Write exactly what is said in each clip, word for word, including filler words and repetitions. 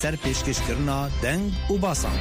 سر پیشکش کرنا دنگ و باسان.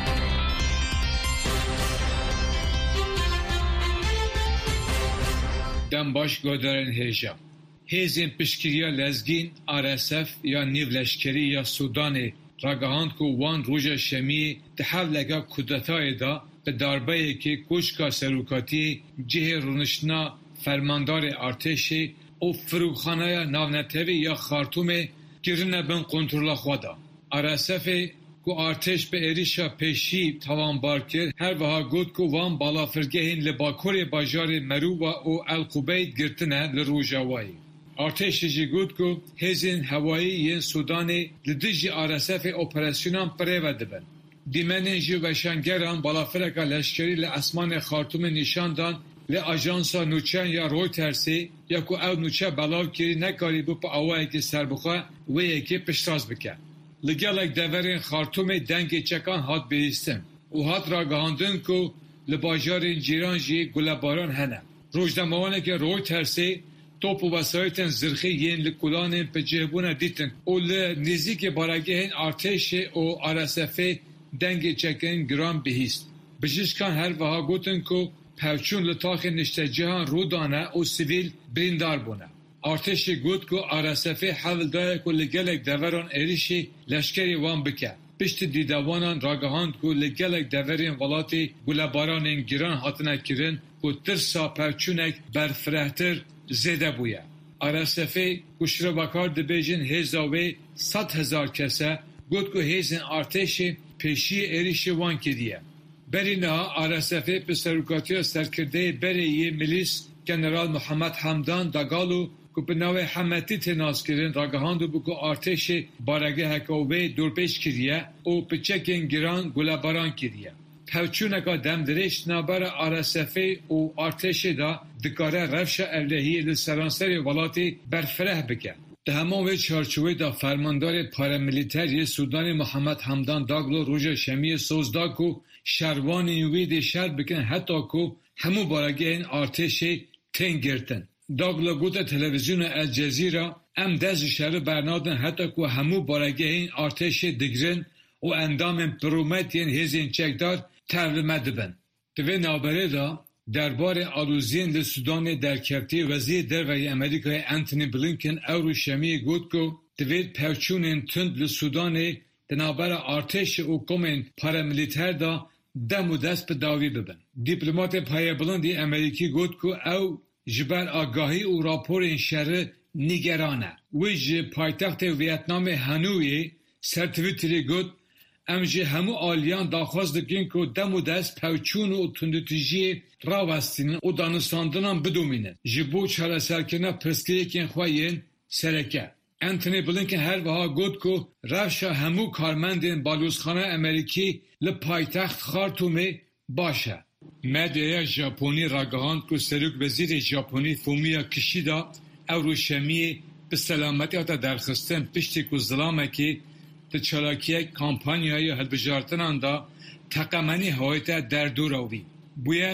دم باش گودارن هیجا. هیزین پشکریا لزگین آر اس اف یا نیو لشکری یا سودان راگهاند که وان روژا شمی تحول لگا کودتای دا به دربایی که کوشکا سروکاتی جه رونشنا فرماندار ارتشی او فروخانه ناونتوی یا خارتوم گرنه بین کنترل خوادا. آر اس اف که ارتش به ایریشا پیشی توان بار کرد هر وها گود که وان بالافرگهین لباکور باجار مرو و او القبید گرتنه لروژاوایی. ارتش جی گود که هزین هوایی ین سودانی لدیجی آر اس اف اپراسیونان پریو دبن. دیمنین جی وشنگران بالافرگا لشکری لاسمان خارتوم نشاندان ل آژانسا نوچن یا رویترسی یا که او نوچه بلاو کری نکاری بو پا آوائی که سربخواه و یکی پشتاز بکن. لگلک دورین خارتوم دنگ چکان هات بیستن و هات را گهاندن که لباجار جیران جی گلباران هنه. روشدموانه که رویترسی توپ و وسایتن زرخی ین لکولانین پا جهبونه دیتن و لنزیک بارگه هن ارتش و آر اس اف دنگ چکن گرام بهیست. بجشکان هر وها گوتن که پوچون لطاق نشته جهان رو دانه و سیویل بریندار بونه. ارتش گود که آر اس اف حول داره که لگلک دوران ایریشی لشکری وان بکه. پشت دیدوانان راگهاند که لگلک دورین ولاتی گلباران گیران هاتنه کرن که ترسا پوچونک برفرهتر زیده بویه. آر اس اف کشره بکار دبیجن هزاوی ست هزار کسه گود که هزین ارتش پیشی ایریشی وان کدیه. بری نها آر اس اف به سروکاتی سرکرده بری یه ملیس جنرال محمد حمدان داگالو که به نوع حمتی تناس کردن راگهاندو بکو ارتش بارگه هکاوه دورپیش کریه و پچکین گران گلباران کریه. پوچونکا دمدرش نابر آر اس اف و ارتش دا دکاره رفش الهی لسرانسر ولاتی برفره بکن. ده همه چارچوبه دا فرماندار پاراملیتری سودان محمد حمدان داگلو روژا شمی سوزدا که شروان یوید شر بکن حتی که همو بارگه این ارتش تنگرتن. داگلو گوت تلویزیون الجزیره ام دست شر برنادن حتی که همو بارگه این ارتش دگرن و اندام پرومت این هزین چکدار ترلمه دبن. دوی نابره دا دربار آلوزین لسودان در کفتی وزیر دروی امریکای انتونی بلینکن او شمی گود که دوید پوچون تند لسودان دنابر ارتش و کمین پاراملیتر دا دم و دست به داوی ببن. دیپلمات پای بلندی امریکی گود که او جبر آگاهی و راپور این شهر نگرانه. ویج پایتخت ویتنام هانوی سرتویتری گود امجه همو آلیان داخواست دکن که دم و دست پوچون و تندتیجی را وستینن و دانستاندنان بدومینن. جبو چاله سرکنه پرسکری کن خواهین سرکه. انتونی بلینکن هر وها گود که رفشا همو کارمندین بالوزخانه امریکی لپایتخت خارتومه باشه. مدیا ژاپنی راگهاند که سروک وزیر ژاپنی فومییا کشیدا او روشمی به سلامتی آتا درخستن پشتی که ظلامه که تچالاکیه کامپانیای هلبجارتنان دا تقمنی هایتا در دور آوی. بویر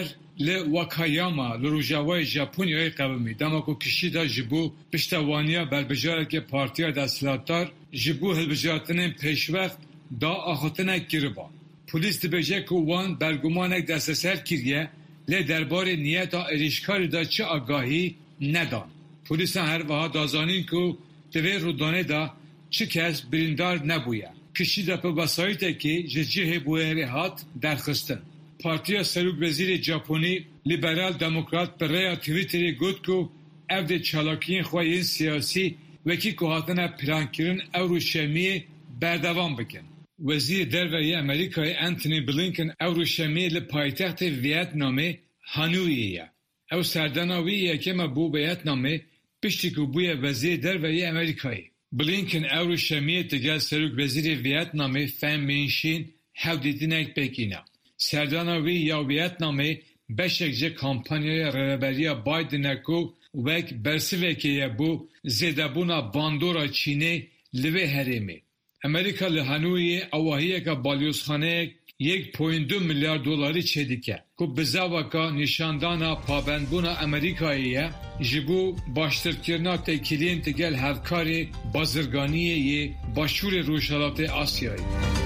لوکایاما لروژاوای ژاپنیای قومی دما که کشیدا جبو پشتوانیا بربجاره که پارتیا دستلاتار جبو هلبجارتنین پیشوقت دا آخوتنه گربا. پولیس دبیجه که وان برگمانک دست سر کریه لی دربار نیتا اریشکاری دا چه آگاهی ندان. پولیس هر وها دازانین که دوی رودانه دا چه کس بریندار نبویه. کشی دا پا بسایته که ججه بویره هات درخستن. پارتیا سروک وزیر ژاپنی لیبرال دموکرات پر ریا تویتری گود که او ده چالاکین خواهی سیاسی وکی که هاتنه پلان کرن او رو شمیه بردوام بکن. وزیر دروی امریکای انتونی بلینکن او رو شمیه لپایتخت ویتنامه هانویه. او سرداناویه که ما بو ویتنامه پشتی که بوی وزیر دروی امریکایی. بلینکن او رو شمیه تگل سروک وزیر ویتنامه فهم مینشین هاو دیدنک بگینا. سرداناوی یا ویتنامه بشک جه کامپانیای رهبری بایدنکو وک برسوه که بو زیدبونا باندورا چینه لوه هرمه. امریکا لحنوی اواهیه که بالیوزخانه یک پوینت دو میلیارد دلاری چدیکه که بزاوکا نشاندانا پابندبونا امریکاییه جبو باشترکرنا تکیلین تگل هفکار بازرگانیه باشور روشالات آسیایی.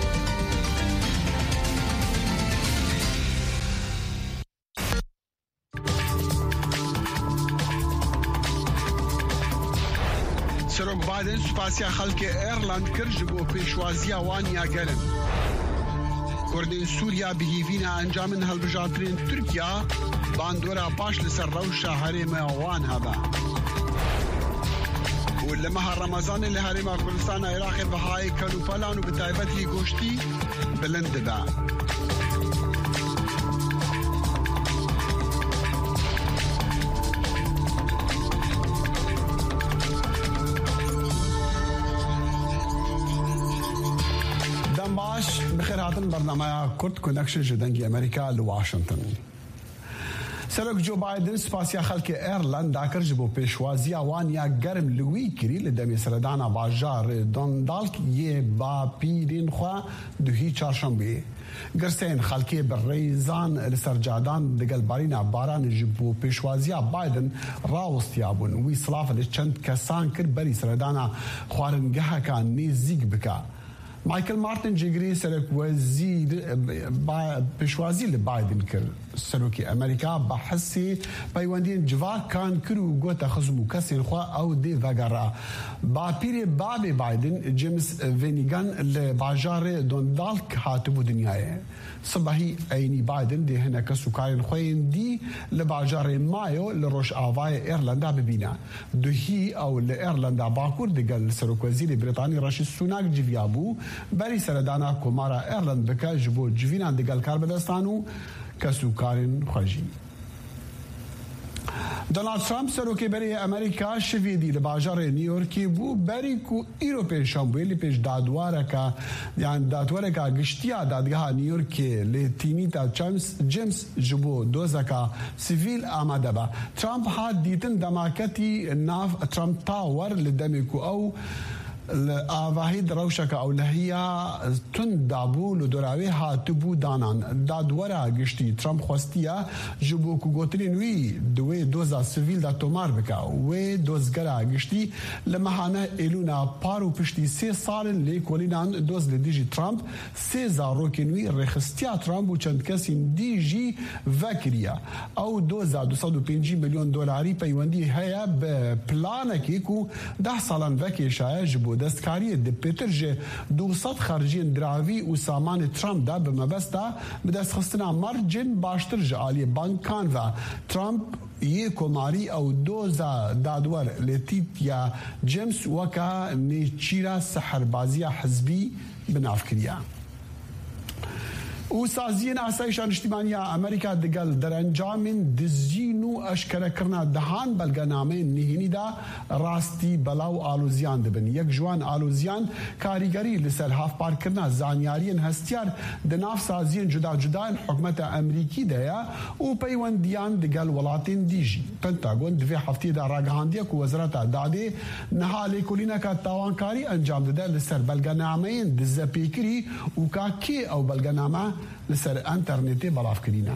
سروک بایدن سپاسیا خلک ایرلند کرد جبو پیشوازی وانیا گرن. کردین سوریا بهیوینا انجامن هلبجاترین ترکیا باندورا باش لسر روشا حریم وان هبا. ولما رمضان اللي حریم کردستان عراق بهای کلوپلان و بتایبتی گوشتی بلند با. بخير هاتن برنامج كورت كونكشن جدنجي أمريكا لواشنطن. سرک جو بایدن سپاسیا خلک ایرلند داکر جبو پیشوازی وانیا گرم لوی کری لدمی سردانا باجار دوندالک یه با پیرین خوا دوهی چارشنبه گرسین خلکی برریزان لسرجادان دگل بارینا باران جبو پیشوازی بایدن راوستیابون وی صلاف لچند کسان کر بری سردانا خوارنگه کان نیزیگ بکا. مایکل مارتن جگری سرک وزیر پیشوازی لبایدن کرد سروکی امریکا بحثی پیوندین جوار کان کرو گوتا خزمو کسین خوا او دی وگرا با پیر باب بایدن جیمز وینیگان لباجار دوندالک هاتبو دنیای صبحی اینی بایدن دی هنه کسو کارین خوین دی لباجار مایو لروش آوای ایرلندا ببینا دوهی او لایرلندا باکور دیگل سروک وزیر بریتانی راشی سوناک جویابو بری سردانا کمارا ایرلند بکا جبو جوینان دیگل کاربدستانو کسو کارن خوشی. دونالد ترامپ سروکی بری امریکا شویدی لباجار نیویورکی بو بری کو ایروپی شامبویلی پیش دادواره که یعنی دادواره که گشتیا دادگاه نیویورکی لیتینی تا جیمز جیمز جبو دوزکا سیویل آماده با. ترامپ ها دیتن دماکتی ناف ترامپ تاور لدمی کو او آواهی دروشک اولهیا تون دابو لدراوی هاتبو دانان دادورا گشتی ترامپ خوستیا جبو کو گوترین وی دوی دوزا سیویل دا تومار بکا وی دوزگرا گشتی لمحانه ایلونا پارو پشتی سی سالن لی کولینان دوز لدیجی ترامپ سی زاروکین وی رخستیا ترامپ و چند کسی دیجی وکریا او دوزا دو سد و پنجی میلیون دلاری پیوندی هیا به پلانکی کو ده سالن وکی شایع جبو دستکاری د پیترج دوصد خارجین دراوی و سامان ترامپ دا به مبستا به دست خستنا مارجن باشتر جالی بانکان و ترامپ یه کماری او دوزا دادور لتیت یا جیمز وکا نیچیرا سحربازی حزبی بناف کریا. و سازین آسایشان اجتماعی امریکا دگل در انجام دزینو اشکره کرنا دهان بلگنامه نهینی دا راستی بلاو آلوزیان دبن. یک جوان آلوزیان کاریگری لسر هاف پار کرنا زانیارین هستیار دناف سازین جدا جدا حکمت امریکی دیا و پیوندیان دگل ولاتین دیجی. پنتاگون دوی هفته دا راگهاندیا که وزارت داده نهالی کلینا که تاوانکاری انجام داده لسر بلگنامه دزپیکری و که کی او بلگنامه لسر انترنتی بلاف کرینا.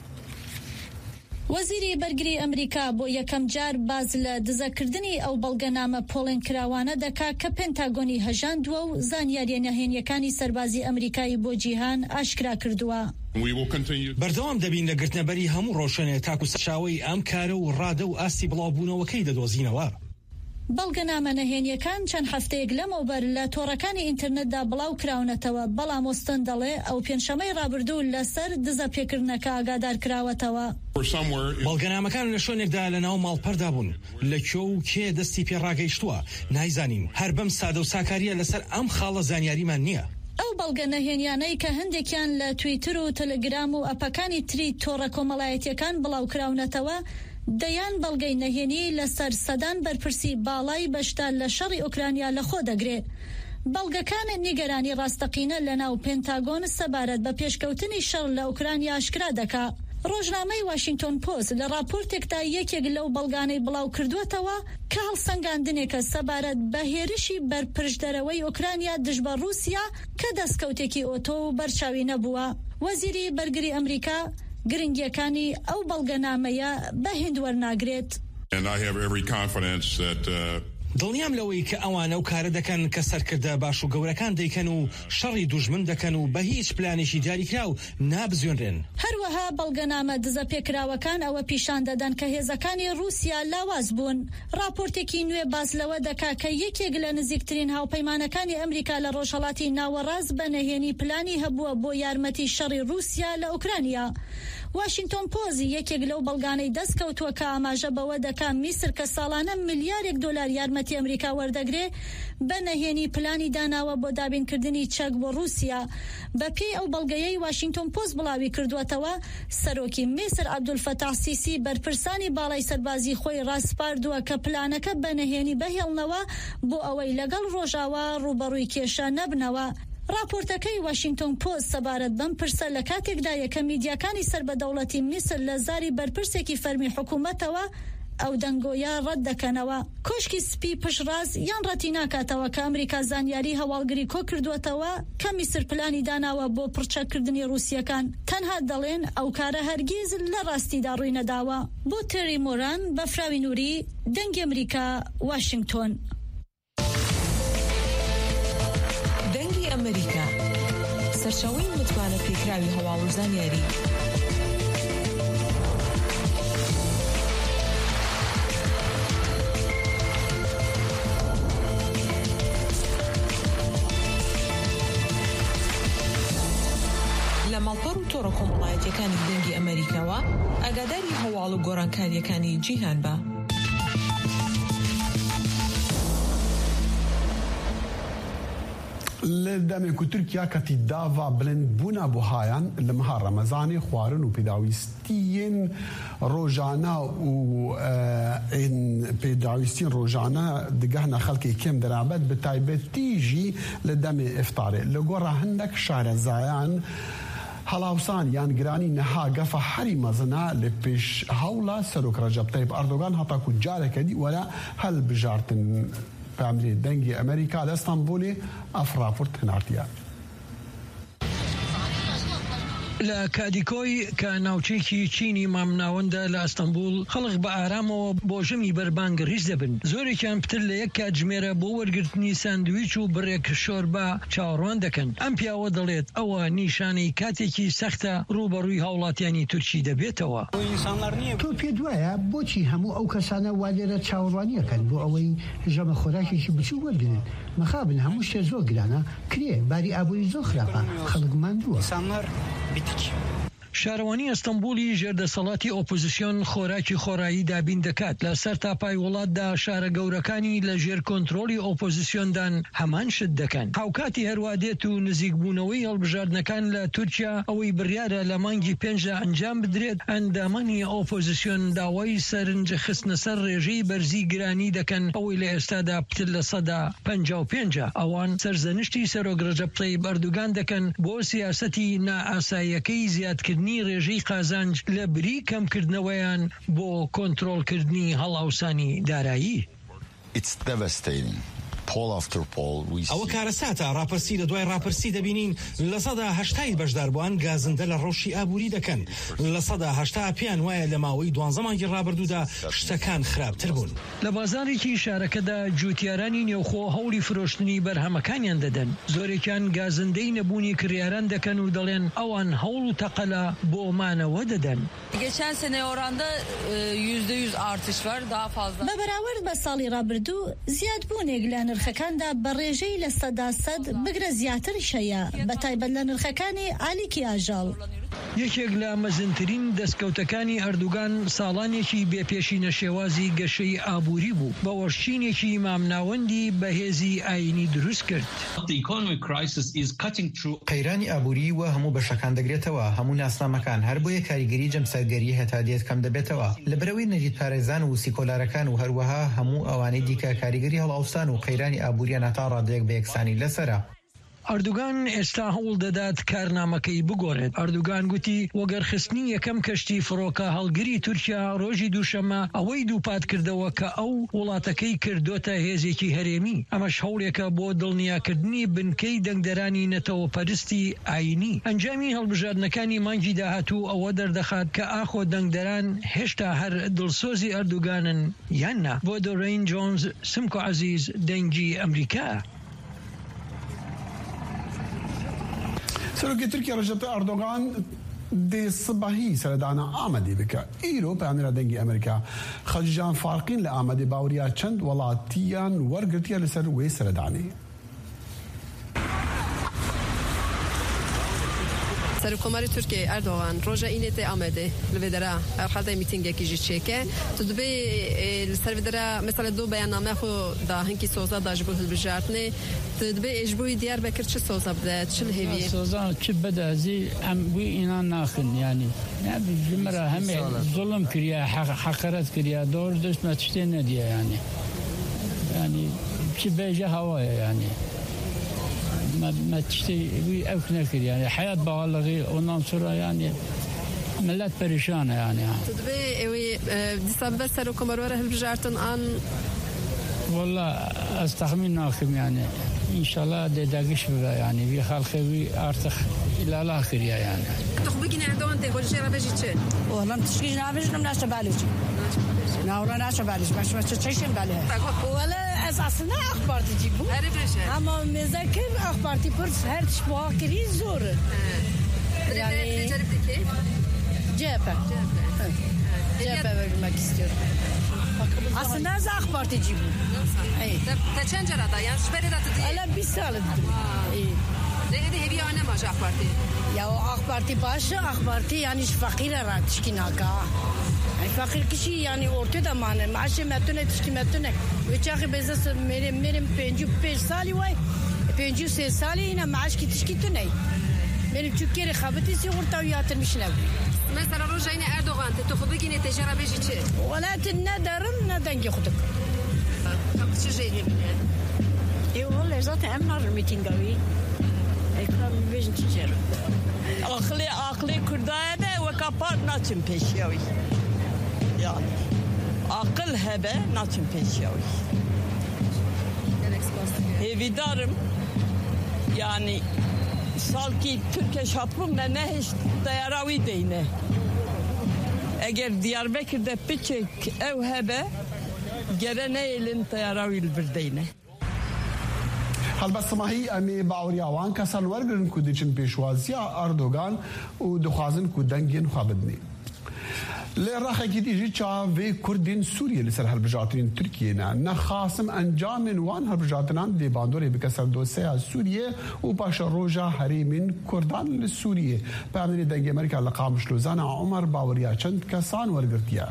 وزیری برگری امریکا بو یکم جار باز لدزکردنی او بلگنامه پولن کراوانه دکا که پنتاگونی هجاند و زانیاری نهینیکانی سربازی امریکایی بو جیهان اشکرا کردوا. بردوام دەبین لە گرتنەبەری هەموو ڕۆژانێ تاکو سەرچاوەی ئەم کارە و ڕادە و ئاستی بڵاوبوونەوەکەی دەدۆزینەوە. بەڵگەنامە نهێنیەکان چەند هەفتەیەک لەمەوبەر لە تۆڕەکانی ئینترنێتدا بڵاو کراونەتەوە بەڵام وستن دەڵێ ئەو پێنجشەمەی ڕابردوو لەسەر دزە پێکردنەکە ئاگادار کراوەتەوە. بەڵگەنامەکان لە شوێنێکدا لە ناو ماڵپەردا بوون لە کێ و کێ دەستی پێڕاگەیشتووە نایزانین هەر بەم سادە و ساکاریە لەسەر ئەم خاڵە زانیاریمان نییە. ئەو بەڵگە نەهێنیانەی کە هەندێکیان لە تویتر و تەلەگرام و ئەپەکانی تری تۆڕە کۆمەڵایەتیەکان بڵاو کراونەتەوە دەیان بەڵگەی نەهێنی لەسەر سەدان بەرپرسی باڵای بەشدار لە شەڕی ئوکرانیا لەخۆ دەگرێت. بەڵگەکان نیگەرانی ڕاستەقینە لە ناو پێنتاگۆن سەبارەت بە پێشکەوتنی شەڕ لە ئوکرانیا ئاشکرا دەکا. ڕۆژنامەی واشنگتن پۆست لە راپۆرتێکدا یەکێک لەو بەڵگانەی بڵاو کردووەتەوە کە هەڵسەنگاندنێکە سەبارەت بە هێرشی بەرپرسدەرەوەی ئۆکرانیا دژبە رووسیا کە دەستکەوتێکی ئۆتۆ و بەرچاوی نەبووە. وەزیری بەرگری ئەمریکا گرنگیەکانی ئەو بەڵگەنامەیە بە هێند وەرناگرێت. دڵنیام لەوەی کە ئەوانە و کارە دەکەن کە سەرکردە باش و گەورەکان دەیکەن و شەڕی دوژمن دەکەن و بە هیچ پلانێکی دیاریکرا و نابزوێنرێن. هەروەها بەڵگەنامە دزە پێکراوەکان ئەوە پیشان دەدەن کە هێزەکانی رووسیا لاواز بوون. راپۆرتێکی نوێ باس لەوە دەکا کە یەکێک لە نزیکترین هاوپەیمانەکانی ئەمریکا لە ڕۆژهەڵاتی ناوەڕاست بە نەهێنی پلانی هەبووە بۆ یارمەتی شەڕی رووسیا لە ئوکرانیا. واشنگتن پۆزی یەکێک لەو بەڵگانەی دەستکەوتووە کە ئاماژە بەوە دەکا میسر کە ساڵانە ملیارێک دۆلار یارمەتی ئەمریکا وەردەگرێ بە نەهێنی پلانی داناوە بۆ دابینکردنی چەک بۆ رووسیا. بە پێی ئەو بەڵگەیەی واشنگتن پۆست بڵاوی کردووەتەوە سەرۆکی میسر عەبدولفەتاح سیسی بەرپرسانی باڵای سەربازی خۆی ڕاستپاردووە کە پلانەکە بە نەهێنی بەهێڵنەوە بۆ ئەوەی لەگەڵ ڕۆژاوا ڕوبەڕووی کێشە نەبنەوە. راپۆرتەکەی واشنگتن پۆست سەبارەت بەم پرسە لە کاتێکدا یەکە میدیاکانی سەربەدەوڵەتی میسر لە زاری بەرپرسێکی فەرمی حکوومەتەوە ئەو دەنگۆیە ڕەت دەکەنەوە. کۆشکی سپی پشڕاز یان ڕەتی ناکاتەوە کە ئەمریکا زانیاری هەواڵگری کۆ کردووەتەوە کە میسر پلانی داناوە بۆ پڕچەکردنی رووسیەکان. تەنها دەڵێن ئەو کارە هەرگیز لە ڕاستیدا ڕووی نەداوە. بۆ تێری مۆران بەفراوی نووری، دەنگی ئەمریکا، واشنگتن. دەنگی ئەمریکا، سەرچاوەی متمانە پێکراوی هەواڵ و زانیاری. لە ماڵپەڕ و تۆڕە کۆمەڵایەتیەکانی دەنگی ئەمریکاوە ئاگاداری هەواڵ و گۆڕانکاریەکانی جیهان بە. لدەمێک و تورکیا کەتی داوا بلندبوونا بۆ هایان لە مەها ڕەمەزانی خواردن و پێداویستیین ڕۆژانە و پێداویستیین ڕۆژانە دگەهنە خەڵکی کێم دەرابەت بە تایبەتیژی لە دەمێ ئیفتارێ لە گۆڕا هەندێک شارەزایان هەڵاوسان یان گرانی نەها گەفە هەری مەزنە لە پێش هەوڵە سەرۆک ڕەجەب تەیب ئەردۆغان هەتاکو جارێکە دی وەرە هەل بژارتن پامری دەنگی ئەمریکا لە ئەستانبولی ئەف راپۆرت هەناردیە. لە کادیکۆی کە ناوچێکی چینی مامناوەندە لە ئەستەمبول خەڵق بە ئارامەوە بۆ ژەمی بەربانگ ڕیز دەبن. زۆرێکیان پتر لە یەک کاتژمێرە بۆ وەرگرتنی ساندویچ و بڕێک شۆربە چاوەڕوان دەکەن. ئەم پیاوە دەڵێت ئەوە نیشانەی کاتێکی سەختە ڕوبەڕووی هاوڵاتیانی تورکی دەبێتەوە. تۆ پێ دوایە بۆچی هەموو ئەو کەسانە وا لێرە چاوەڕوانیەکەن بۆ ئەوەی ژەمە خۆراکێکی بچوو وەرگن. مەخابن هەموو شتێ زۆر گرانە کرێ باری ئابووری زۆر خراپە خەڵک ماندووە. شارەوانی ئەستەمبولی ژێردەسەڵاتی ئۆپۆزیسیۆن خۆراکی خۆرایی دابین دەکات. لە سەر تاپای وڵاتدا شارە گەورەکانی لە ژێر کۆنتڕۆلی ئۆپۆزیسیۆندان هەمان شت دەکەن. هاوکاتی هەروادێت و نزیکبوونەوەی هەڵبژاردنەکان لە تورکیا ئەوەی بڕیارە لە مانگی پێنجدا ئەنجام بدرێت. ئەندامانی ئۆپۆزیسیۆن داوای سەرنج خستنە سەر ڕێژەی بەرزی گرانی دەکەن ئەوەی لە ئێستادا پتر لە سەدا پەنجا و پێنجە. ئەوان سەرزەنشتی سەرۆک ڕەجەب تەیب ئەردوغان دەکەن بۆ سیاسەتی نائاساییەکەی زیادکردنی ڕێژەی قازانج لە بری کەمکردنەوەیان بۆ کۆنتڕۆڵکردنی هەڵاوسانی دارایی. ئەوە کارەساتە ڕاپرسی لە دوای ڕاپرسی دەبینین لە سەدا هەشتای بەشداربووان گازندە لە ڕۆژی ئابووری دەکەن. لە سەدا هەشتا پێیان وایە لە ماوەی دوانزە مانگی ڕابردوودا شتەکان خراپتر بوون. لە بازارێکی شارەکەدا جوتیارانی نێوخۆ هەوڵی فرۆشتنی بەرهەمەکانیان دەدەن. زۆرێکیان گازندەی نەبوونی کریاران دەکەن و دەڵێن ئەوان هەوڵ و تەقەلا بۆ مانەوە دەدەن. Geçen sene oranda yüzde yüz artış var, daha fazla. بە بەراورد بە ساڵی ڕابردوو زیادبوونێک لە نرخەکاندا بە ڕێژەی لە سەدا سەد بگرە زیاتریش هەیە بە تایبەت لە نرخەکانی ئالیکی ئاژەڵ. یەکێک لە مەزنترین دەستکەوتەکانی ئەردوغان ساڵانێکی بێپێشینە شێوازی گەشەی ئابووری بوو بە وەرشینێکی مامناوەندی بەهێزی ئاینی دروست کرد. قەیرانی ئابووری و هەموو بەشەکان دەگرێتەوە. هەموو ناسنامەکان هەر بۆیە کاریگەری جەمسەرگەری هێتا دێت کەم دەبێتەوە. لە بەرەوەی نەریت پارێزان و سیکۆلارەکان و هەروەها هەموو ئەوانەی دیکە کاریگەری هەڵاوسان و قەیرانی ئابووریان هەتا ڕادەیەک بە یەکسانی لەسەرە. ئەردوگان ئێستا هەوڵ دەدات کارنامەکەی بگۆڕێت. ئەردوگان گوتی وەگەرخستنی یەکەم کەشتی فڕۆکە هەڵگری تورکیا ڕۆژی دووشەمە ئەوەی دووپات کردەوە کە ئەو وڵاتەکەی کردوتە هێزێکی هەرێمی. ئەمەش هەوڵێکە بۆ دڵنیاکردنی بنکەی دەنگدەرانی نەتەوە پەرستی ئاینی. ئەنجامی هەڵبژاردنەکانی مانگی داهاتوو ئەوە دەردەخات کە ئاخۆ دەنگدەران هێشتا هەر دڵسۆزی ئەردوگانن یاننا. بۆ دۆڕین جۆنز، سمکۆ عەزیز، دەنگی ئەمریکا. سەرۆکی تورکیا ڕەجەب تایب ئەردۆغان دێ سبەهی سەردانە ئامادەی بکە. ئیرۆ پەیامێرە دەنگی ئەمریکا خەلیجان فارقین لە ئامادەی باوەڕیا چەند وڵاتیان وەرگرتیە لەسەر وێ سەردانەی. سەرۆکۆماری تورکیای ئەردۆغان ڕۆژە ئینێتێ ئامادە لەوێدەرا ئەرحەدەی میتینگێکیژی چێکە تو دبێ سەرێدەرا مەسەلە دوو بەیاننامە خۆ دا هەنکی سۆزا داژ بۆ هەڵبژاردنێ دبێ ئێژبووی دیار بەکرد چ سۆزا بدات چ هێوی سۆزا چ بەدازی ئەم بووی ئینان ناخن ینی ژمرە هەمێ زوڵم کردیا حەقەرەت کردیا دۆر دەستمە تشتێ نەدیە ینی ینی چ بێژە هەوایە ینی ما تشتي أو كناكر يعني حياة بغلغي وننصرها يعني ملات بريشانة يعني تدبي وي ديسمبر سركم مروره البجارتن ان والله استخمن ناخم يعني ان شاء الله داقش بقى يعني في خلقي ارتخ الى الاخر يعني تخبقنا عندهم انت كل شيء ربجي تشين والله متشكيش نافش نمناش باليش ناورا ناش باليش باش ما تشيشين بالها ولا اساسنا اخبار تجيبوا اما مذاكر اخبار تبرس هر شبه كري زور يعني جابه جابه بالماك استير اصلا از اخبار تجيبوا اي تا چند جرا يعني شبره دا تدي الا بیست سال اي ده هي انا ما جا اخبارتي يا اخبارتي باشه اخبارتي يعني فقيره را تشكيناكا فقیر کشی یعنی orta da mane maaşı metune tişki metune ve çakı bezas merim merim pencu beş sali vay pencu se sali yine maaş ki tişki tune merim Türkiye rekabeti si orta yatırmışlar. Mesela rojayne Erdoğan te xo bigine tecrübe çi wala tnadarum nadan yxuduk kapçı jeyni e والله zaten emnar mitingavi ekran bejin tişer akli akli kurdane ve kapat naçın peşyavi yani akıl hebe naçın peşyavi hevidarım yani salki Türkiye şaprum ne ne hiç dayaravi deyne eğer Diyarbakır'da piçek ev hebe gene elin dayaravi bir deyne هەڵبەستماهی ئەمێ باوەڕیاوان کەسان وەرگرن کو دەچن پێشوازیە ئەردۆغان و دەخوازن کو دەنگێن خوا بدنێ. لێ ڕاخێکی دیژی چاوێ کوردین سووریە لەسەر هەڵبژاردنین تورکیەنە نەخاسم ئەنجامên wan هەڵبژاردنان دێ باندۆرێ بکە سەر دۆسەیا سووریە و پاشە ڕۆژە هەرێمین کوردان لە سووریە. پەیامێری دەنگی ئەمریکا لە قامشلۆزانە عومەر باوەڕیا چەند کەسان وەرگرتیە.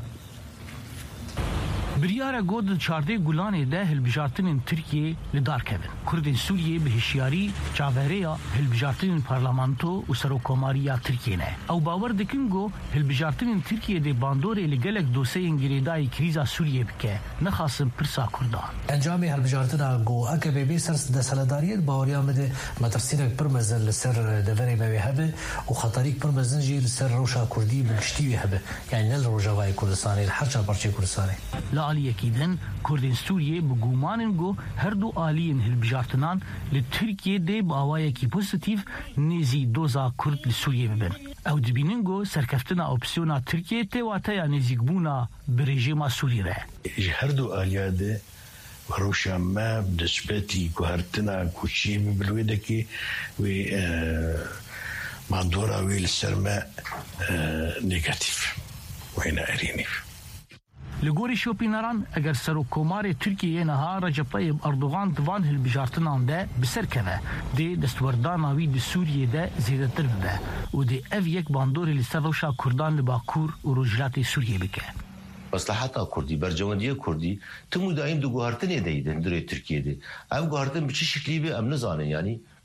بریارە گۆ çardê Gulanê de hilbijartinên Tirkiye li dar kevin. Kurdên Sûriyê bi hişyarî çavereya hilbijartinên parlamento û serokkomariya Tirkiye ne. Ew bawer dikin got hilbijartinên Tirkiyeyê bandorê li gelek doseyên girêdayî krîza Sûriyê bike, nexwasin pirsa Kurdan. Encamê hilbijartina got eke bêbê ser desthilatdariyê baweriya me de metirsînek pir mezin li ser deverê me wê hebe û xeterîk pir mezin jî li ser rewşa Kurdî bi giştî wê hebe. Yani ne li Rojavayê Kurdistanê li her çar parçeyê Kurdistanê. aliyekîdin Kurdên Sûriyê bi gumanên got her du aliyên hilbijartinan li Tirkiyeyê bi awayekî pozitîv nêzî doza Kurd li Sûriyê bibin. Ew dibînin got serkeftina opsiyona Tirkiyeyê tê wateya nêzîkbûna bi rejima Sûrî re. Ji her du aliya de rewşa me destpêtî guhertina ku çî bi wê dekî wê mandora wê li ser me negatif wê neerînî. Li gorî şopîneran eger serokkomarê Tirkiyeyê niha Recep Tayyip Erdogan divan hilbijartinan de bi ser keve dê destwerdana wî di Sûriyê de zêdetir bibe û dê ev yek bandorê li ser rewşa Kurdan li Bakur û Rojhilatê Sûriyê bike. Maslahata Kurdî, bercewendiya Kurdî tim û daîm di guhertinê de yî din dirê Tirkiyeyê de. Ev guhertin bi çi şeklî be em nizanin yanî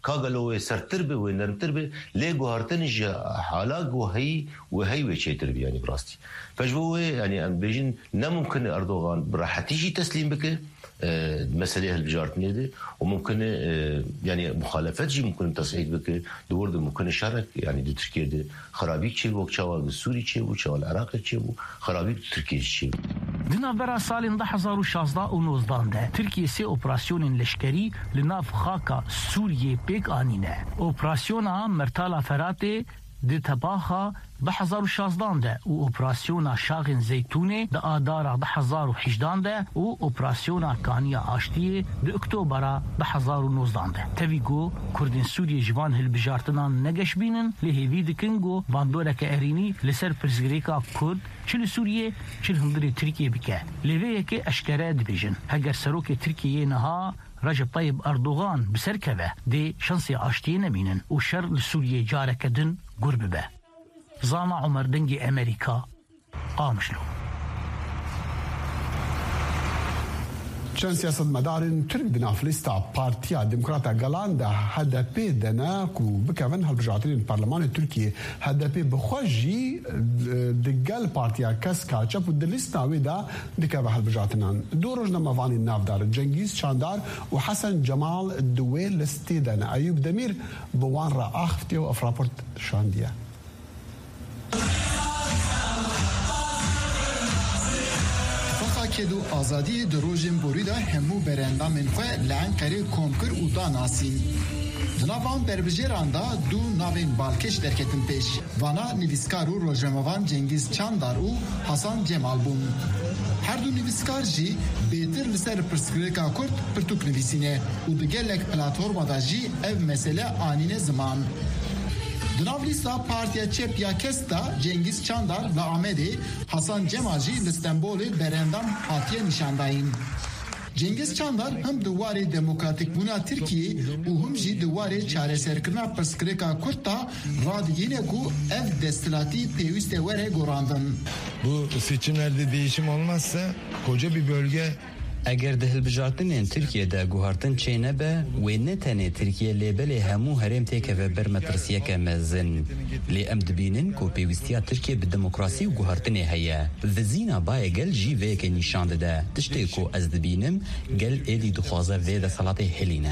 كاغلو سرتر به ونرتر به لي غارتن جا حالا وهي وهي وشيتر يعني براستي فجوه يعني ام بيجن لا ممكن اردوغان براحتي تسليم بك المسألة هالبجارتنية دي وممكن يعني مخالفات جي ممكن تصعيد بك دور دي ممكن شارك يعني دي تركيا دي خرابيك شي وقت شوال السوري شي وشوال العراق شي وخرابيك تركيا شي دنا برا سال ألف وتسعمية وشازده ده تركيا سي اوبراسيون لشكري لناف خاكا سوريا بيك آنينه اوبراسيونا مرتالا فراتي دي تباخا ده ألف وتسعمية وشازده ده و اوبراسيونا شاغن زيتوني ده آدارا ده ألف وتسعمية وحداشر ده و اوبراسيونا كانيا عاشتيه ده اكتوبرا ده ألف وتسعمية ونوزده ده تبيگو كردين سوريا جوان هالبجارتنان نگش بينن لهيوي دكنگو باندورا كأريني لسر برزگريكا كرد چل سوريا چل هندري تركيا بكا لهوية كي اشكرا دبيجن هگر سروك تركيا نها رجب طيب أردوغان بسركبه دي شنصي عاشتيه نبينن و شر لسوريا جاركدن قرب به زانا عمر دنگي أمريكا قامشلو چند سیاست مدارن ترک دنا فلسطا پارتیا دموکراتا گلان ده هدپی دنا کو بکوین هالبجاترین پارلمان ترکیه هدپی بخوجی دگل پارتیا کس کاچپ و دلستاوی دا دکوه هالبجاتنان دو روزنا موانی نافدار جنگیز چاندار و حسن جمال دوی لستی دنا ایوب دمیر بوان را آخفتی و افراپورت شاندیه کدو آزادی دروژن بوریدا همو برندامن خو لانکاری کنکر و داناسین دناوان بربجراندا دو ناوین بالکش درکتن پیش وانا نویسکار و روژموان جنگیز چاندار و حسن جمال بون هر دو نویسکار جی بهتر لسر پرسکریکا کرد پرتوک نویسینه و دگلک پلاتفورما دا جی ev mesele anine zaman Dnavlisa Partiya Çepya Kesta Cengiz Çandar ve Ahmedi Hasan Cemaji İstanbul'u berendam hatiye nişandayın. Cengiz Çandar hem duvarı demokratik buna Türkiye u hem jî duvarı çareserkirina pirsgirêka Kurta radiyine ku ev destilati pêwîst e were gorandin. Bu seçimlerde değişim olmazsa koca bir bölge اگر ده هلبجارتنین ترکیه ده گوهارتن چه نبه و نه تنه ترکیه لیبل همو هرم تیکه و بر مترسیه که مزن لی ام دبینن کو پیوستیا ترکیه به دموکراسی و گوهارتنه هیا و زینا بای گل جی وی که نشانده ده تشتی کو از دبینم گل ایدی دخوازه وی ده صلاته هلینه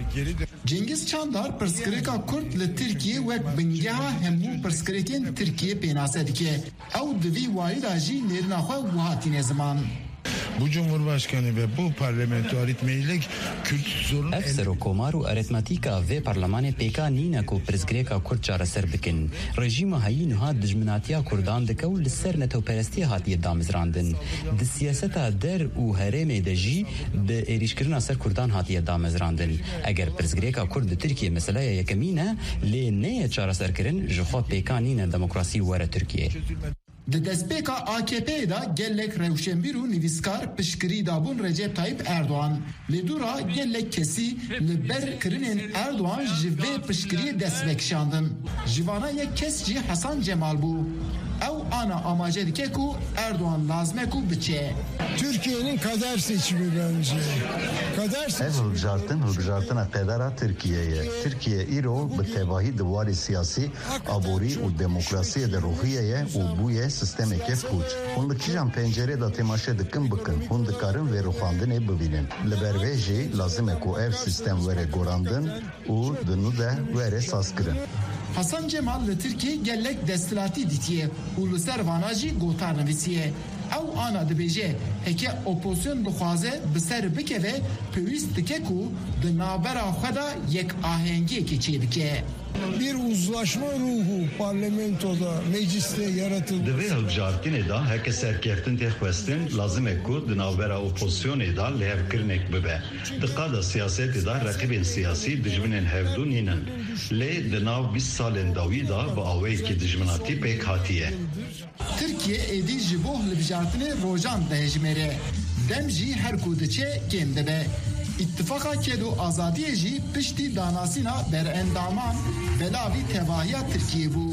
Cengiz Çandar pirsgirêka Kurd li Tirkiye wek bingeha hemû pirsgirêkên Tirkiye pênase dike ew di vî wayî da jî nêrina xwe wihatîne ziman. Bu Cumhurbaşkanı ve bu parlamento aritmeyle Kürt sorunu... Efser o komar u aritmatika ve parlamenê pêka nîne ku pirsgirêka Kurd çareser bikin. Rejîma hayî niha dijminatiya Kurdan dike û li ser netewperestiya hatiye damizrandin. Di siyaseta der û herêmê de jî bi êrîşkirina ser Kurdan hatiye damizrandin. Eger pirsgirêka Kurd di Tirkiye meseleya yekemî ne, lê neyê çareserkirin ji xwe pêka nîne demokrasî were Tirkiye. Di destpêka A K P'ye da gelek rewşenbîr û nivîskar piştgirî dabûn Recep Tayyip Erdoğan. Lê dûra gelek kesî li ber kirinên Erdoğan ji vê piştgiriyê dest vekişandin. Ji vana yek kes jî Hasan Cemal bû. Ew ana amaje dike ku Erdoğan lazime ku biçe. Türkiye'nin kader seçimi bence. Kader seçimi. Ev hilbijartin hilbijartina pedera Türkiye'ye. Türkiye îro bi tevahî diwarê siyasî aborî û demokrasiyê de rohiyeye û bûye sistemeke pûç. Hûn li kîjan pencerê da temaşe dikin bikin. Hûn dikarin vê rûxandinê bibînin. Li ber vê jî lazim e ku ev sistem were gorandin û di nû de were sazkirin. Hasan Cemal li Tirkiye gelek destilati ditiye û li ser vana jî gotar nivîsiye. Ew ana dibêje heke opozisyon dixwaze bi ser bikeve pêwîst dike ku di navbera xwe da yek ahengiyekê çê bike. Bir uzlaşma ruhu parlamentoda, mecliste yaratıldı. Di vê hilbijartinê da heke serkeftin tê xwestin lazim e ku di navbera opozisyonê da lêvkirinek bibe. Di qada siyasetê da reqîbên siyasî dijminên hevdû nînin. Lê di nav bîst salên dawî da bi awayekî dijminatî pêk hatiye. Türkiye êdî ji bo hilbijartinê rojan dihejmêre. Dem jî her ku diçe kêm dibe. İttifaka kedo azadiye jî piştî danasîna berendaman belavî tevahiya Tirkiye bû.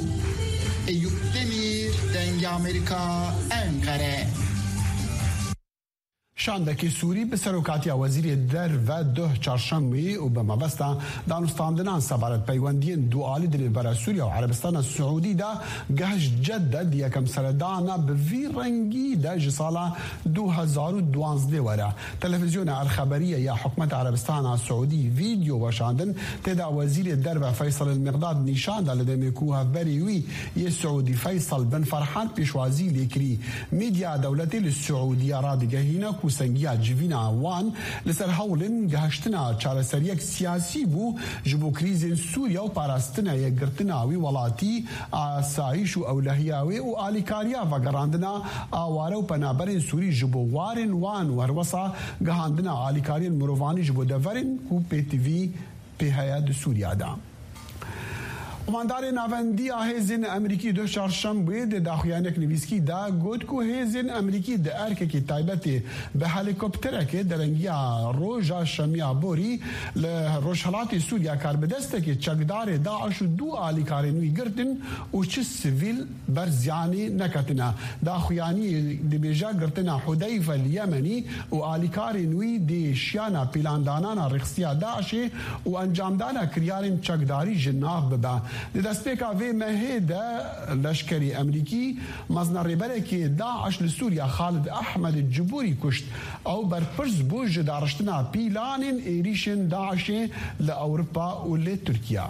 Eyüp Demir, Dengê Amerika, Ankara. شاندکی سوری به سروکاتی وزیر در و ده چهارشنبه و به مبستا دانستاندنان سفارت پیوندی دوالی دل برای سوریا و عربستان السعودی دا گهش جدد یکم سردانا به وی رنگی دا جسالا دو هزار و دوانزده وره تلویزیون الخبریه یا حکمت عربستان السعودی ویدیو وشاندن تدا وزیر در و فیصل المقداد نشان دا لدمکوها بریوی یه سعودی فیصل بن فرحان پیشوازی لیکری میدیا دولتی السعودی را دگهینا سنگیا جوینا وان لسر هولن گهشتنا چارەسەریەک سیاسی بوو ji bo krîzên Sûriya û parastina yekgirtina wî welatî asayîş û ewlehiyawê û alîkariya vegerandina aware û penaberên Sûrî ji bo warên wan û herwesa gihandina alîkariyên mirovanî ji bo deverên û pêtivî pê heye di Sûriya da. Komandar navendî a hêzên Amerîkî du çarşembê de daxuyanek nivîskî da got ku hêzên Amerîkî di erkekî taybetê bi helîkopterekê derengiya roja şemiya borî li Rojhilatê Sûriya karbidestekê çekdarê Daeş û du alîkarên wî girtin û çi sivîl ber ziyanê neketine. Daxuyaniyê dibêje girtina Hudeyfa li Yemenî û alîkarên wî dê şiyana pîlandanana rexsiya Daişê û encamdana kiryarên çekdarî ji nav bibe. Di destpêka vê mehê de leşkerî Amerîkî mezna rêberekê Daeş li Sûriya Xalid Ehmed Ciborî kuşt. Ew berpirs bû ji dareştina pîlanên êrîşên Daişê li Ewropa û li Tirkiye.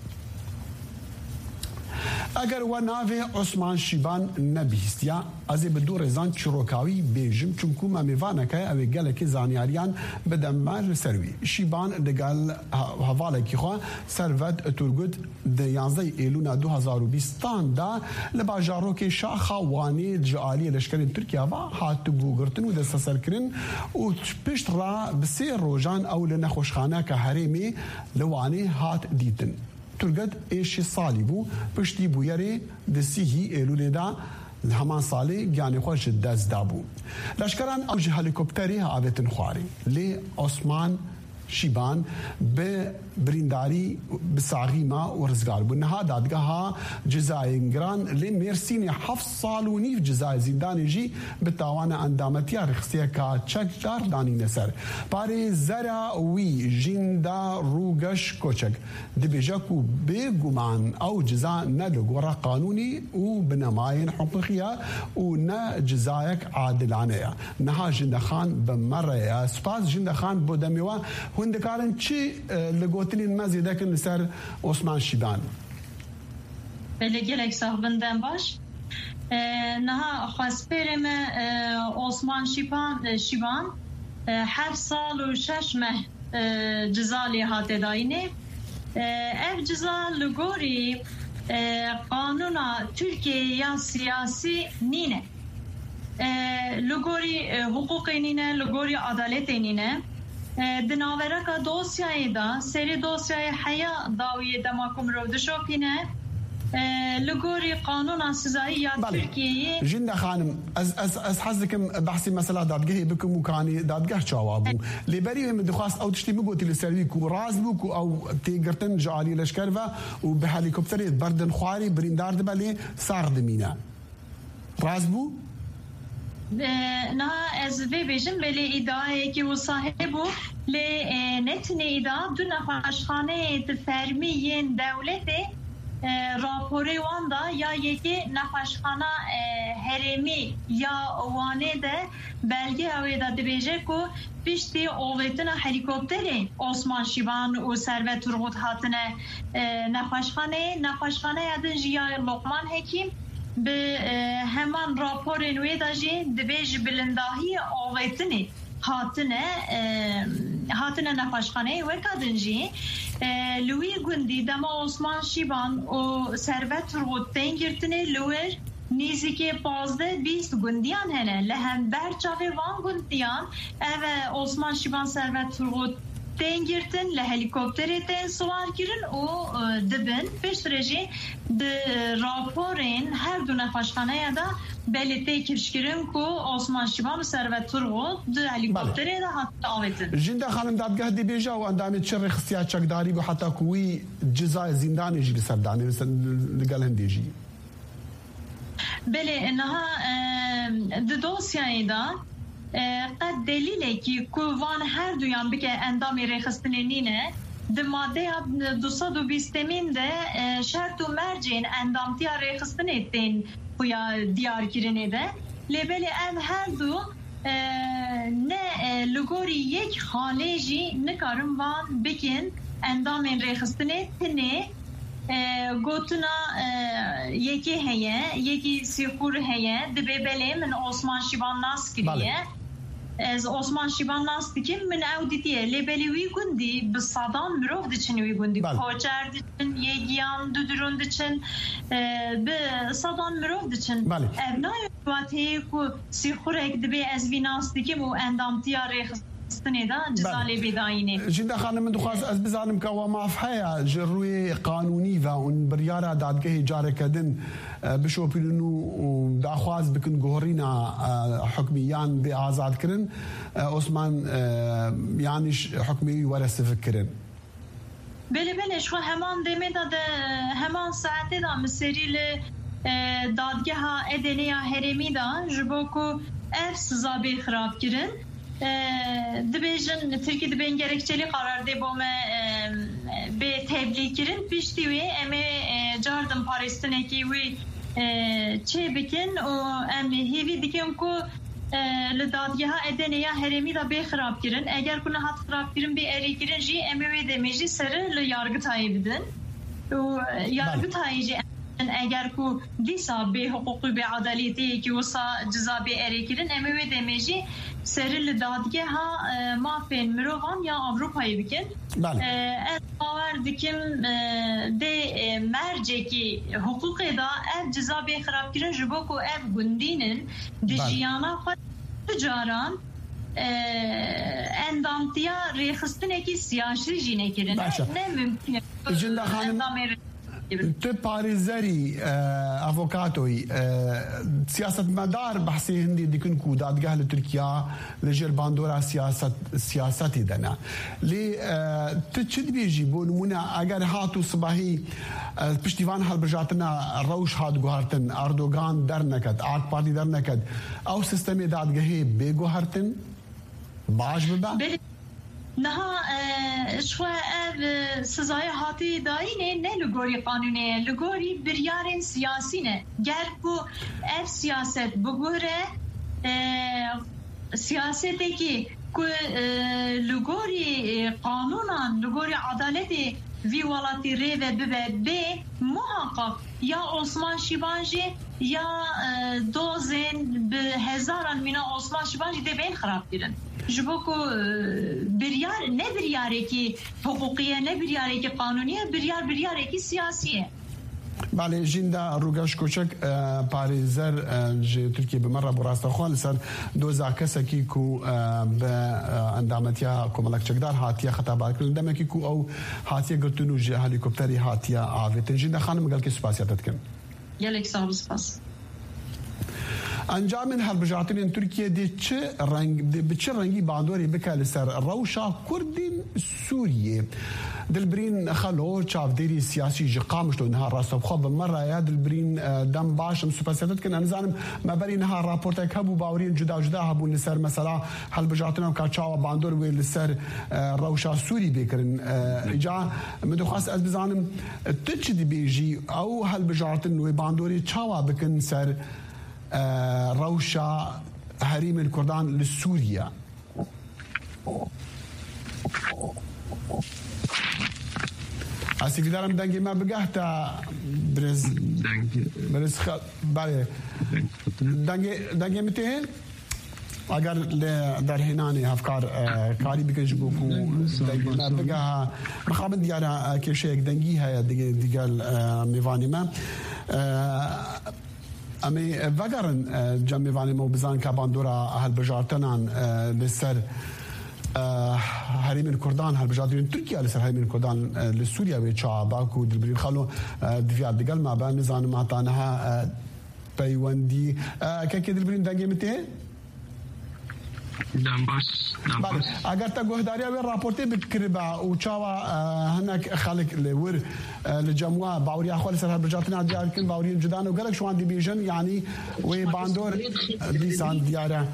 Eger we navê Osman Şîban nebihîstiye ez ê bi du rêzan çîrokawî bêjim çunku me mêvaneke ew ê gelekî zanyariyan bideme li ser wî. Şîban digel hevalekî xwe Servet Turgut di yanzdeh Êlûna du hezar û bîstan da li bajarokê Şaxa Wanê ji aliyê leşkerên Tirkiye ve hatibû girtin û desteserkirin û pişt re bi sê rojan ew li nexweşxaneka herêmê li Wanê hat dîtin. Turgut êşî salî bû piştî bûyerê di sîhî Êlûlê da heman salê giyanê xwe ji dest dabû. Leşkeran ew ji helîkopterê avêtin xwarê. Lê Osman Şîban bi birîndarî bi saxîma û rizgar bû. Niha dadgeha cezayên giran lê Mêrsînê heft sal û nîv cezayê zîndanê jî bi tawana endametiya rexsiyeka çekdar danîne ser. Parê zera wî jîn da rûgeş koçek dibêje ku bêguman ew ceza ne li gora qanûnî û bi nemayên hiqûqiye û ne cezayek adilane ye. Niha jindexan bi mere ye. Spas jindexan bo demê we hûn dikarin çi li gotinên me zêde kin li ser Osman Şîban? Belê gelek saxbindem baş. Niha xwespêrê me Osman Şîban Şîban heft sal û şeş meh ceza lê hate dayînê. Ev ceza li gorî qanûna Tirkiye ya siyasî nîne. Li gorî hukûqê nîne, li gorî adaletê nîne. Di navereka dosyayê da serê dosyayê heya dawiyê dema ku mirov dişopîne li gorî qanûna sizayî ya Tirkiyeyê. Jinda xanim ez ez ez hez dikim behsî mesela dadgehê bikim û kanî dadgeh çawa bû. Lêberî wê min dixwast ew tiştî bigotî li ser wî ku raz bû ku ew têgirtin ji aliyê leşker ve û bi helîkopterê berdin xwarî birîndar dibe lê sar dimîne. Raz bû? Niha ez vê bêjim belê îdayekî wî sahib bû lê netinê îda du nexweşxaneyê di fermiyên dewletê raporê wan da ya yekê nexweşxana herêmî ya Wanê de belge ew ê da dibêje ku piştî ovêtina helîkopterê Osman Şîban û Servet Turgut hatine nexweşxaneyê nexweşxaneya din jî ya Lokman Hekîm bi heman raporên wê de jî dibê ji bilindahiyê avêtinê hatine hatine nexweşxaneyê weka din jî li wî gundî dema Osman Şîban û Servet Turgut tên girtinê li wir nîzîkê pazdeh bîst gundiyan hene li hember çavê van gundiyan ev Osman Şîban Servet Turgut tên girtin li helîkopterê tên siwar kirin û dibin piştre jî di raporên her du nexweşxaneya da belê tê kirşkirin ku Osman Şîban û Servet Turgut di helîkopterê de hat avêtin. Jinda xanim dadgeh dibêje û endamê çi rexsiya çekdarî bû heta ku wî cezayê zîndanê jî li ser danê li gel hindê jî. Belê niha di dosyayê da قد دلیلی که کوان هر دویان بکه اندام رخصتنی نینه ده ماده دوصد و بیستمین ده شرط و مرجین اندامتی رخصتنی تین خویا دیار کرنه ده لبلی ام هر دو نه لگوری یک خالجی نکارم وان بکن اندام رخصتنی تنه گوتنا یکی هیه یکی سیخور هیه دبی بله من عثمان شیبان ناس کریه از عثمان شیبان ناس دیکن من او دیدیه لبلی وی گوندی بصادان مروف دیچن وی گوندی پوچر دیچن یگیان دودرون دیچن بصادان مروف دیچن ابنای واتهی که سیخور اک دبی از وی ناس دیکن و اندامتی رخص جزالي بداينه جندا خانم من دخواست از بزانم که و مافحه جروی قانونی و اون بریاره دادگاه جاره کدن بشو پیلنو داخواز بکن گوهرینا حکمیان به آزاد کرن عثمان یعنیش حکمی ورسه فکرن بله بله شو همان دمه داد همان ساعته دا مسیری دادگاه ادنیا هرمی دا جبوکو اف سزا به خراب کرن دبیجن ترکی دبین gerekçeli karar de bome be tebliğ kirin pişti ve eme jardım Paris'teki ve çe bikin o emi hevi dikim ku le dadgeha edeneye heremi da be xarab kirin eğer kuna hat xarab kirin be eri kirin ji eme ve demeji sarı le yargıtayı bidin o yargıtayı eğer ku disa be hukuku be adaleti ki olsa ceza be eri kirin eme ve demeji سریل دادگه ها مافین مروان یا اروپایی بکن از باور دکم ده مرجه که حقوق دا اف جزا به خراب کرن جبو که اف گندینن ده جیانا خود تجاران اندامتیا ریخستنه که سیاسی جینه کرن نه ممکنه جنده خانم تو پارێزەری ئەڤۆکاتۆی سیاست مەدار بەحسی هەندێک دیکن و دادگاه لە تورکیا لەژێر باندۆرا سیاسەتی دەنا لێ تو چ دبێژی بۆ نمونە ئەگەر هات و سباهی پشتیوان هەڵبژاتنە ڕەوش هات گوهارتن ئەردۆگان دەرنەکەت ئاک پارتی دەرنەکەت ئەو سیستەمی دادگەهەیە بێگوهارتن باش ببە نها شو اف سزای هاتی داینه نه لگوری قانونی لگوری بریارن سیاسی نه گر کو اف سیاست بگوره سیاستی که کو لگوری قانونان لگوری عدالتی وی ولاتی ری و ببه به محقق یا عثمان شیبانجی یا دوزن به هزاران مینا عثمان شیبانجی ده بین خراب گیرن جبوکو بریار نه بریاره که حقوقیه نه بریاره که قانونیه بریار بریاره که سیاسیه بله جندا روگاش کوچک پاریزر ج ترکیه بمره براستخوان لسر دوزا کسکی کو به اندامتیا کوملک چقدر هاتیه خطابات کردن دمکی کو او هاتیه گرتونو ج هلیکوپتری هاتیه آویتن جندا خانم گل کی سپاسیاتت کن یلک سال سپاس انجام هەڵبژارتنên Tirkiye dê çi reng bi çi rengî bandorê bike li ser rewşa Kurdên Sûriyê dilbirîn xelo çavdêrî siyasî ji qamişlo niha rastevxwe bi me raya dilbirîn dem baş em spesiyete dikin em nizanim me berî niha raportek hebû baweriyên cuda cuda hebûn li ser mesela هەڵبژارtina ka çawa bandor wê li ser rewşa Sûrî bêkirin îca min dixwast ez bizanim tu çi dibêjî ew هەڵبژartin wê bandorê çawa bikin ser روشا هريم الكردان لسوريا أسيقدرم دنجي ما بقهتا برز برز خ بالي دنجي دنجي متين اگر در هناني افكار كاري بكج بوكو ما بقاها مخابن ديارا كيشيك دنجي هيا ديقال ميفاني ما امی وگرن جمعی وانی مو بزن که باندورا هالبجارتنان لسر هریم کردان هالبجارتن ترکیه لسر هریم کردان لسوریا و چا باکو دلبرین خالو دیوار دیگل ما با میزان ما تانها پیوندی که که دلبرین دنگی مته دامباس دامباس اگر تا گهداری و راپورتی بکربا و چاوا هناك خلق لور لجموع باوري اخوال سر برجاتنا ديار كن باوري جدان وقالك شو عندي بيجن يعني وي باندور لسان دياره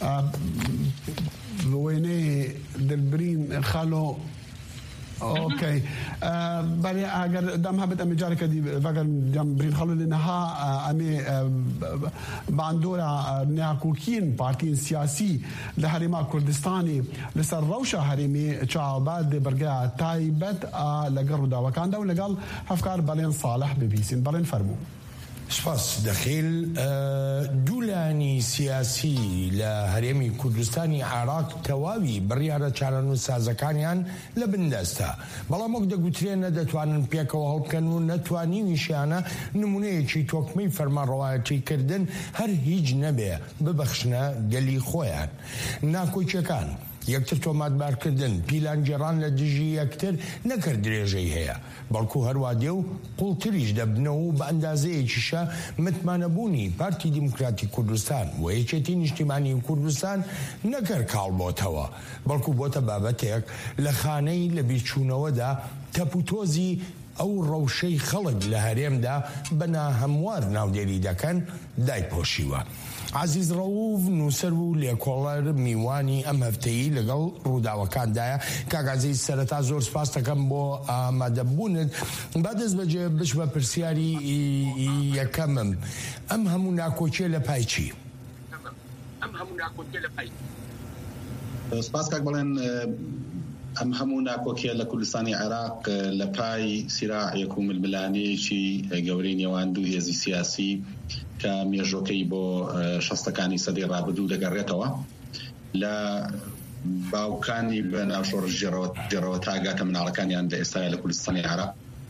ويني دلبرين خالو اوكي آه بلي اگر دم هبت امي جاري كدي فاگر دم برين خلو لنها امي باندورا نياكوكين بارتين سياسي لهريما كردستاني لسر روشا هريمي تشعباد برقا تايبت لقرو دا وكان دا ولقال هفكار بلين صالح ببيسين بلين فرمو سپاس دخیل دوولانی سیاسی لە هەرێمی کوردستانی عێراق تەواوی بڕیارە چارەنووس سازەکانیان لە بندەستە بەڵام وەک دەگوترێنە دەتوانن پێکەوە هەڵبکەن و نەتوانیویشیانە نمونەیەکی تۆکمەی فەرمانڕەوایەتیکردن هەر هیچ نەبێ ببەخشنە گەلی خۆیان ناکۆچیەکان یەکتر تۆماتبارکردن پیلانجێڕان لە دژی یەکتر نەکرد درێژەی هەیە بەڵکو هەروە دێ و قوڵتریش دەبنەوە و بە ئەندازەیەکیشە متمانەبوونی پارتی دیموکراتی کوردستان و یەکێتی نیشتیمانی کوردستان نەکرد کاڵبۆتەوە بەڵکو بۆتە بابەتێک لە خانەی لە بیرچوونەوەدا تەپوتۆزی ئەو ڕەوشەی خەڵک لە هەرێمدا بەنا هەموار ناودێری دەکەن دایپۆشیوە عزیز ڕەووف نووسەر و لێکۆڵەر میوانی ئەم هەفتەیی لەگەڵ ڕووداوەکاندایە کاگازی سەرەتا زۆر سپاس دەکەم بۆ ئامادەبوونت با دەست بەجێ بش بە پرسیاری یەکەمم ئەم هەموو ناکۆچیە لە پای چی؟ ئەم هەموو ناکۆچیە لە پای سپاس کاک بەڵێن ئەم هەموو ناکۆکیە لە کوردستانی عێراق لە پای سیراعێک و ململانەیەکی گەورەی نێوان دوو هێزی سیاسی کە مێژۆکەی بۆ شەستەکانی سەدەی ڕابردوو دەگەڕێتەوە لە باوکانی بە ناوشۆڕژ جێڕەوە تاگاتە مناڵەکانیان لە ئێستاە لە کوردستانی عێراق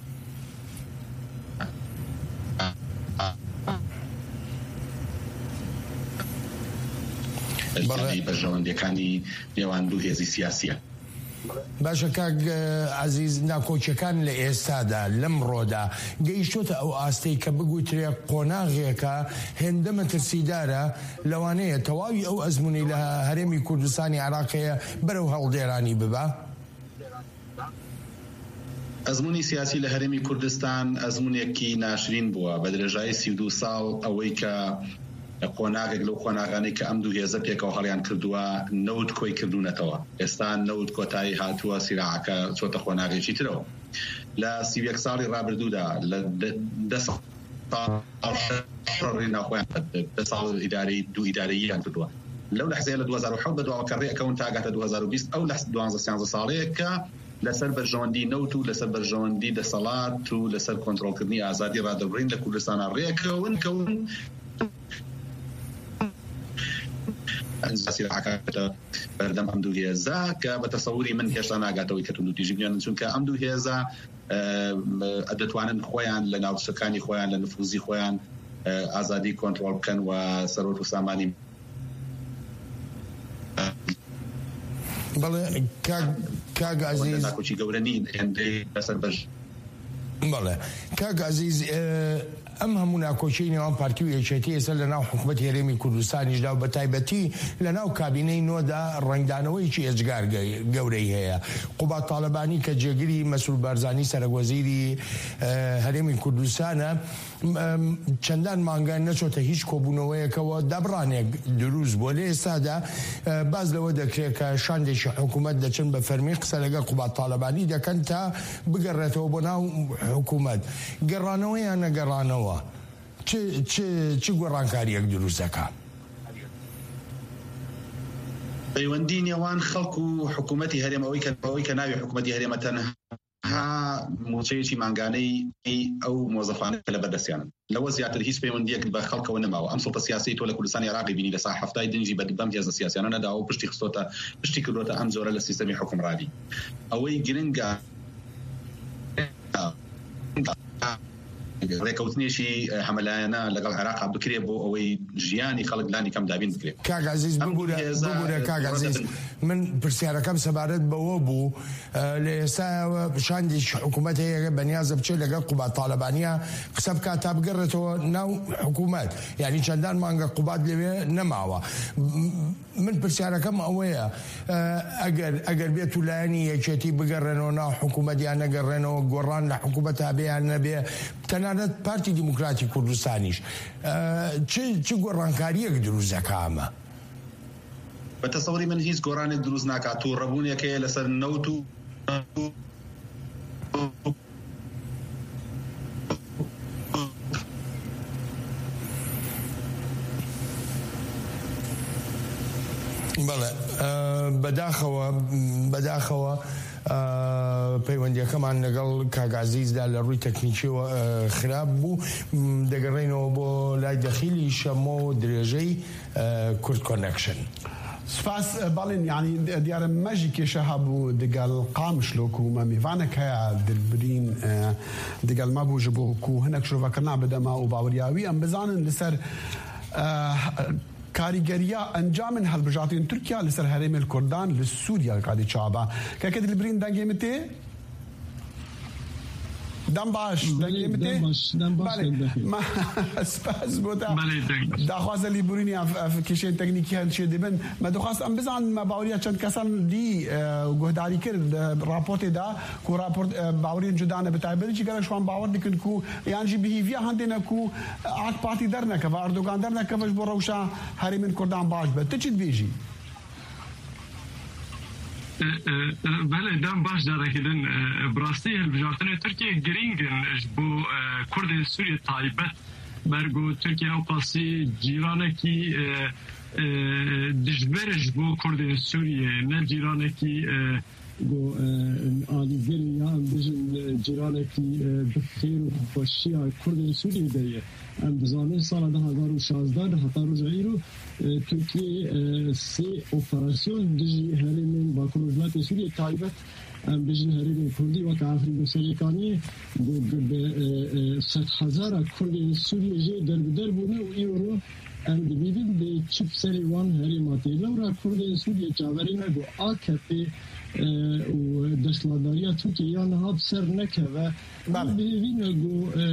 بەژەوەندەکانی نێوان دوو هێزی سیاسیە باشە کاک عزیز ناکۆچیەکان لە ئێستادا لەم ڕۆدا گەیشتۆتە ئەو ئاستەی کە بگوترێ قۆناغێکە هێندە مەترسیدارە لەوانەیە تەواوی ئەو ئەزمونەی لە هەرێمی کوردستانی عێراقەیە بەرەو هەڵدێرانی ببا ئەزمونی سیاسی لە هەرێمی کوردستان ئەزمونێکی ناشرین بووە بە درێژایی سی و دوو ساڵ ئەوەی کە قۆناغێک لەو قۆناغانەی کە ئەم دوو هێزە پێکەوە هەڵیان کردووە نەوت کۆی کردوونەتەوە ئێستا نەوت کۆتایی هاتووە سیراعەکە چۆتە قۆناغێکی ترەوە لە سیوێک ساڵی ڕابردوودا لە دە ساڵی ناوخۆیان دە ساڵ ئیدارەی دوو ئیدارەییان کردووە لەو لەحزەیە لە دوو هەزار و حەوت بەدواوە کە ڕێەکەون تاگاتە دوو هەزار و بیست ئەو لە دوانزە سیانزە ساڵەیە کە لەسەر بەرژەوەندی نەوت و لەسەر بەرژەوەندی دەسەڵات و لەسەر کۆنتڕۆڵکردنی ئازادی ڕادەبڕین لە کوردستانە ڕێکەون کەون سیراعەکە بەردەم ئەم دوو هێزە کە بە تەسەووری من هێشتا ناگاتەوەی کە تونوتی ژیبیان چونکە ئەم دوو هێزە دەتوانن خۆیان لە ناوچەکانی خۆیان لە نفوزی خۆیان ئازادی کۆنتڕۆڵ بکەن و سەرۆت و سامانی بەڵێ کاک عەزیز ناکۆچی گەورە نین هێندەی بەسەر بەش بەڵێ کاک عەزیز ئەم هەموو ناکۆچەی نێوان پارتی و یەکێتی ئێستا لە ناو حکوومەت هێرێمی کوردستانیشدا و بە تایبەتی لە ناو کابینەی نۆدا ڕنگدانەوەیکی ئێجگار گەورەی هەیە قوبات تاالبانی کە جێگیری مەسوول بارزانی سەرۆکوەزیری هەرێمی کوردستانە چەندان مانگان نەچۆتە هیچ کۆبوونەوەیەکەوە دابڕانێک دروست بۆ لە ئێستادا باز لەوە دەکرێت کە شاندێکی حکوومەت دەچن بە فەرمی قسە لەگەڵ قوبات تاالبانی دەکەن تا بگەڕێتەوە بۆ ناو حکوومەت گەڕانەوەیان نەگەڕانەوە چ گۆڕانکاریەک دروستەکە پەیوەندی نێوان خەڵک و حکوومەتی هەرێمەوەی کەەوەی کە ناوی حکوومەتی هەرێمە تەنها موچەیەکی مانگانەی ئەو مۆزەفانە لە بەردەستیانن لەوە زیاتر هیچ پەیوەندیەک بە خەڵکەوە نەماوە ئەم سوڵتە سیاسی تۆ لە کوردستانی عێراقی بینی لە سا هەفتای دنجی بەم هێزە سیاسیانە نەداوە و پشتی خستۆتە پشتی کردوتە ئەم زۆرە لە سیستەمی حکومڕانی ئەوەی گرنگە ڕێکەوتنیشی حملایانە لەگەڵ عێراق بکرێ بۆ ئەوەی ژیانی خەڵک لانی کەم دابین بکرێت. کاگازیز ببوورە کاگازیز من پرسیارەکەم سەبارەت بەوە بوو لە ئێستا شاندی حکوومەت هەیە بەنیازە بچێت لەگەڵ قوبات تاالبانیا قسە بکات تا بگەڕێتەوە ناو حکوومەت یعنی چەندان مانگە قوبات لەوێ نەماوە. من پرسیارەکەم ئەوەیە ئەگەر ئەگەر بێت و لایەنی یەکێتی بگەڕێنەوە ناو حکوومەتیان نەگەڕێنەوە گۆڕان لە حکوومەت هەبێیان نەبێ تەنانەت پارتی دیموکراتی کوردستانیش چ گۆڕانکاریەک دروست دەکامە؟ بە تەسەوری من هیچ گۆڕانێک دروست ناکات و ڕەبوونیەکەیە لەسەر نەوت و بەڵێ بەداخەوە بەداخەوە پەیوەندیەکەمان لەگەڵ کاگازیزدا لە ڕووی تەکنیکیەوە خراپ بوو. دەگەڕێنەوە بۆ لای دەخیلی شەمۆ درێژەی کورد کۆنەکشن. سپاس باڵین ینی دیارە مەژی کێشە هەبوو دەگەڵ قامشلۆک و مەمیوانێک هەیە دەربرین دەگەڵ مەبوو ji بۆ و هەنێک شۆڤەکردنا بدەما و باوریاوی ئەم بزانن لەسەر کاریگەریە ئەنجامن هەڵبژاتین تورکیا لەسەر هەرێمی کوردان لە سووریا قادی چابە کەکە دلبرین دەنگێمتێ دەم باش دەنگێمتێ سپاس بۆ داخوازە لیبورینی کێشەی تەکنیکی هەنچێ دەبن مە دەخواست ئەم بزان مە باوریە چەند کەسان دی گۆهداری کرد راپۆرتێدا کو راپۆرت باوریان جودانە بەتایبەتی گەرەشوان باوەڕ دکن کو یانجی بهیڤیا هەندێنە کو ئاک پارتی دەرنەکەوە ئەردۆگان دەرنەکەوەش بۆ ڕەوشە هەرێمین کوردان باش بێت تو چیت بێژی؟ بله دام باش دارکردن براستی هلبجارتن ترکیه گرینگن بو کرد سوریه تایبت برگو ترکیه او قاسی جیرانه کی دجبرش بو کرد سوریه نه جیرانه کی بو آلیگر یا بجن جیرانه کی بخیر و خوشی کرد سوریه دیه ام بزانه سال ده هزار و شازده هتا روزا ایرو ترکیه سی اپراسیون دجی هرمین با کنوزمت سوریه تایبت ام بجن هرمین کردی و که افریقا سریکانی به ست هزار کرد سوریه جه در بدر بونه و ایرو ام دبیدیم به چپ سری وان هرماتی لورا کرد سوریه جاورینه بو آکپی و دستلاداریا ترکیه یا نهاب سر نکه و ببینه گو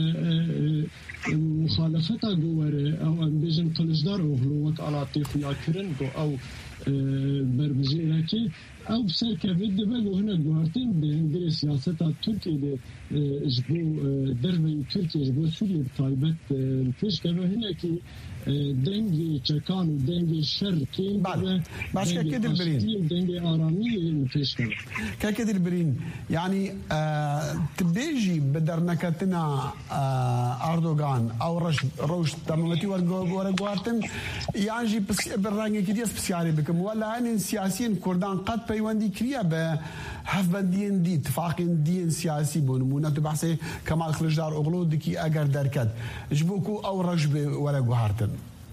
مخالفتا گواره او ام بیجن قلجدار و هلووک علاقی خویا کرن گو او بربجیره که او بسر که بده بگو هنه گوارتین به هنگری سیاستا ترکیه ده جبو دربی ترکیه جبو سوریه تایبت پیش که هنه که دنگی چکان و دنگی شر که باش که که دلبرین دنگی آرامی پیش که که که دلبرین یعنی تبیجی بدرنکتنا اردوغان او روش تمامتی ورگوارتن یعنی جی برنگی که دیس بسیاری بکم ولا این سیاسیین کردان قد پیوندی کریه به هفبندین دی اتفاقین دین سیاسی بونمونه تو بحث کمال خلجدار اغلو دکی اگر درکد جبوکو او رجب ورگوارتن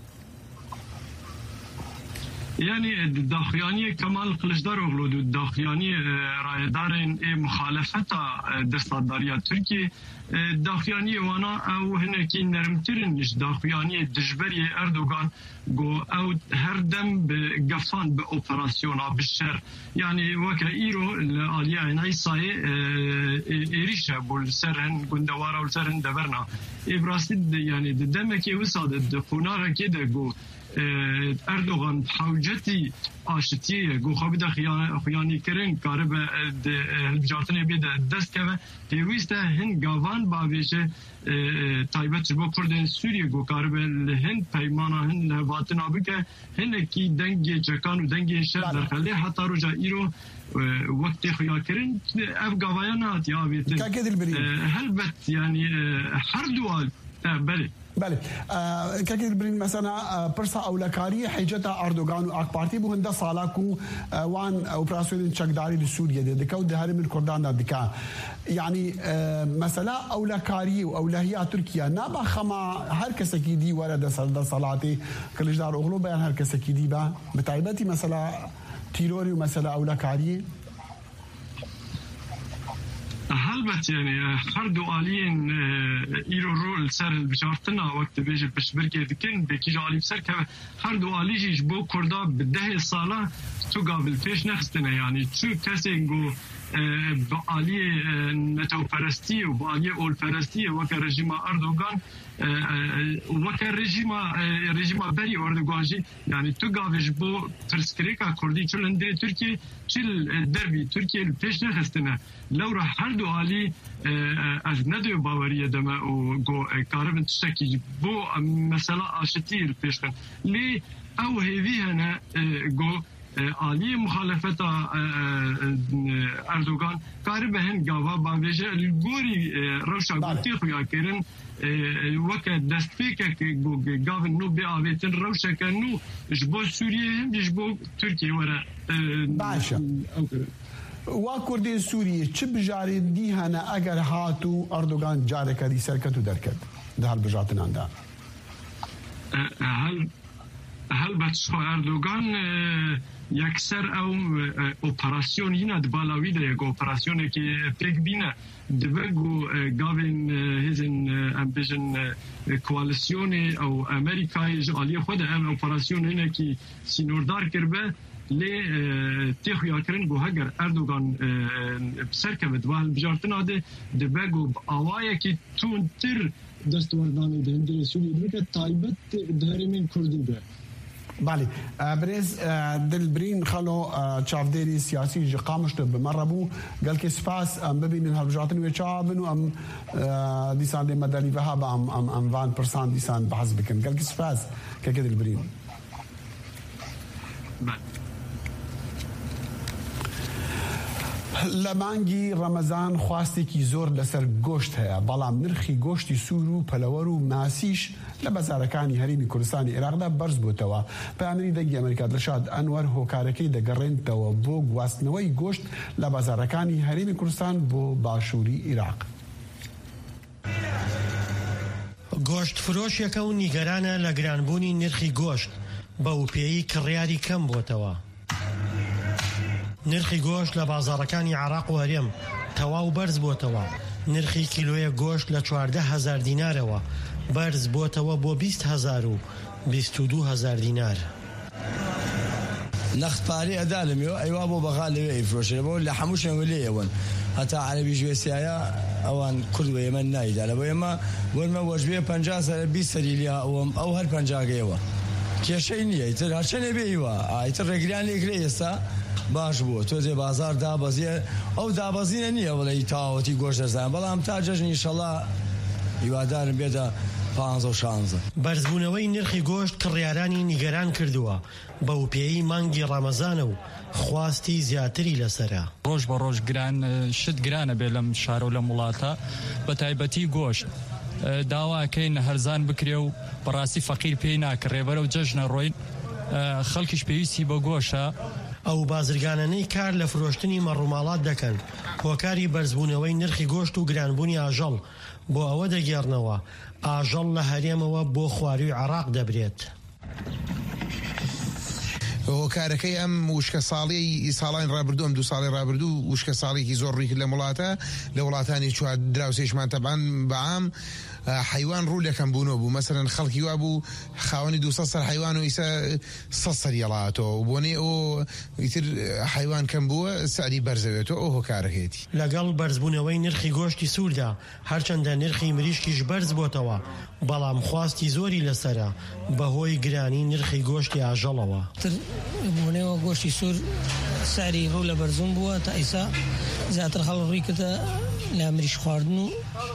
يعني داخيانية كمال قلجدار وغلو داخيانية رايدارين مخالفتا دستاردارية تركيا داخيانية وانا او هناكي نرمترن داخيانية دجبرية اردوغان جو او هردم بقفان باوبراسيونا بالشر يعني وكا ايرو الاليا عيساي ايريشا بالسرن قندوارا والسرن دبرنا ابراستد يعني دمكي وصاد دخوناغا كده جو اردوغان حوجتي آشتیه گو خواب دا خیانی کرن کاره به هلبجارتنه بید دست که پیویسته هن گاوان باویشه تایبت جبو کردن سوریه گو کاره به هن پیمانا هن لحواتنا بکه هن کی دنگی چکان و دنگی شر در خلده حتی رو جا ایرو وقتی خیا کرن اف گاوایان هاتی آویته هلبت یعنی هر دوال بله بله كاكي برين مثلا برسا اولكاريه حجتا اردوغان واك بارتي بو هندا سالاكو وان اوبراسيون تشكداري لسوريا دي دكاو دهاري من كردان دكا يعني مثلا اولكاريه واولهيه تركيا نابا خما هر كسكي دي ورد سلدا صلاتي كلجدار اغلو بيان هر كسكي دي با بتايبتي مثلا تيروري ومثلا اولكاريه هلبت يعني هردو آليين إيرو رول سر بجارتنا وقت بيجي بشبركة دكين بكي جالي بسر هردو آلي جيش بو كردا بالده الصالة تو قابل فيش نخستنا يعني تو كسي جو بآلية نتو فرستي وبآلية أول فرستي وكا رجيم أردوغان وكا رجيم رجيم بري أردوغان جي يعني تو قابل بو ترسكريكا كردي چل اندري تركي چل دربي تركي الفيش نخستنا لو راح هردو آلي از ندو باورية دما وغو كاربن تشتكي بو مسألة آشتي الفيشخن لي أو هذه هنا غو آلية مخالفة أردوغان كاربهن قاوا باوجه الجوري روشا قلتي خويا كيرن وكا دستفيك قاون نو بآويتن روشا كانو جبو سوريا هم جبو تركيا ورا باشا وكردين سوريا چه بجاري دي هنا اگر هاتو أردوغان جارك دي سركتو دركت ده هالبجارتن عنده هل هل بچه اردوغان یکسر او اپراسیون هینا دبالاوی ده یک اپراسیونه که پیک بینه دبگو گاوین هزن امبیشن کوالسیون او امریکای جالی خود ام اپراسیون هینا که سینوردار کرده لی تیخویا کرن گو هگر اردوغان سرکه دوال بجارتنا ده دبگو آوائه که تون تر دستوردانی ده اندر سوری دبگه تایبت دهرمین کردی ده بالي بريز دلبرين خلو تشافديري سياسي جي قامشت بمربو قال كي سباس ام ببين الهرجاتن ويتشابن ام ديسان دي مدالي فهاب ام ام ام واحد بالمية ديسان بحسبكن قال كي سباس كي دلبرين لمانگی رمضان خواستی کی زور لسر گوشت هیا بلام نرخی گوشتی سورو پلورو ماسیش لبزارکانی هریمی کردستانی عراق دا برز بوتوا پیامری دگی امریکا دلشاد انور هوکارکی دگرین توا بو گواستنوی گوشت لبزارکانی هریمی کردستان بو باشوری عراق گۆشت فرۆشیەکە و نیگەرانە لە گرانبوونی نرخی گۆشت بەوپێیی کڕیاری کەم بۆتەوە. نرخی گۆشت لە بازاڕەکانی عێراق و هەرێم تەواو بەرز بۆتەوە. نرخی کیلۆیە گۆشت لە چواردە هەزار دینارەوە بەرز بۆتەوە بۆ بیست هەزار و بیست و دوو هەزار دینار. نەختپارەی ئەدا لەمێوە ئەیوا بۆ بەغا لەوێ ئەیفرۆشێ بۆ لە هەموو شوێنەوە لێیەوەن هەتا عەرەبی ژوێسیایە ئەوان کورد و ئێمە نایدا لە بۆ ئێمە وەرمە وەژبێ پەنجا سەر بیست سەری لیا ئەوم ئەو هەر پەنجاگەیەوە کێشەی نییە ئیتر هەرچەنێ بێیوە ئیتر ڕێگریان لێکرێ ئێستا باش بووە تۆزێ بازار دابەزیە ئەو دابەزینە نییە وڵی تاوەتی گۆشت دەزانە بەڵام تا جەژنی ئینشەڵا هیوادارم بێتە پانزە و شانزە. بەرزبوونەوەی نرخی گۆشت کڕیارانی نیگەران کردووە بەوپێیی مانگی ڕەمەزانە و خواستی زیاتری لەسەرە. ڕۆژ بە ڕۆژ گران شت گرانە بێ لەم شارە و لە وڵاتە بە تایبەتی گۆشت داواکەین هەرزان بکرێ و بەڕاستی فەقیر پێی ناکڕێ بەرەو جەژنە ڕۆین خەڵکیش پێویستی بە گۆشە. ئەو بازرگانانەی کار لە فرۆشتنی مەڕووماڵات دەکەن هۆکاری بەرزبوونەوەی نرخی گۆشت و گرانبوونی ئاژەڵ بۆ ئەوە دەگێڕنەوە ئاژەڵ لە هەرێمەوە بۆ خواروی عێراق دەبرێت. هۆکارەکەی ئەم وشکە ساڵی ساڵان ڕابردوو ئەم دوو ساڵی ڕابردوو وشکە ساڵێکی زۆر ڕووی کرد لە وڵاتە لە وڵاتانی چوار دراوسێشمان تەبان بەعام حیوان ڕوو لەکەم بوونەوە بوو مەسەرەن خەڵکی وا بوو خاوەنی دووسە سەر حیوان و ئیسا سە سەری هەڵاتەوە بۆنێ ئەو ئیتر حیوان کەم بووە سەری بەرزەوێتەوە ئەو هۆکارەکەیەتی. لەگەڵ بەرزبوونەوەی نرخی گۆشتی سووردا هەرچەندە نرخی مریشکیش بەرز بۆتەوە بەڵام خواستی زۆری لەسەرە بەهۆی گرانی نرخی گۆشتی ئاژەڵەوە. بوونەوە گۆشتی سوور ساری ڕوو لە بەرزوون بووە تا ئیسا زیاتر خەڵک ڕووی کردە لە مریش خواردن و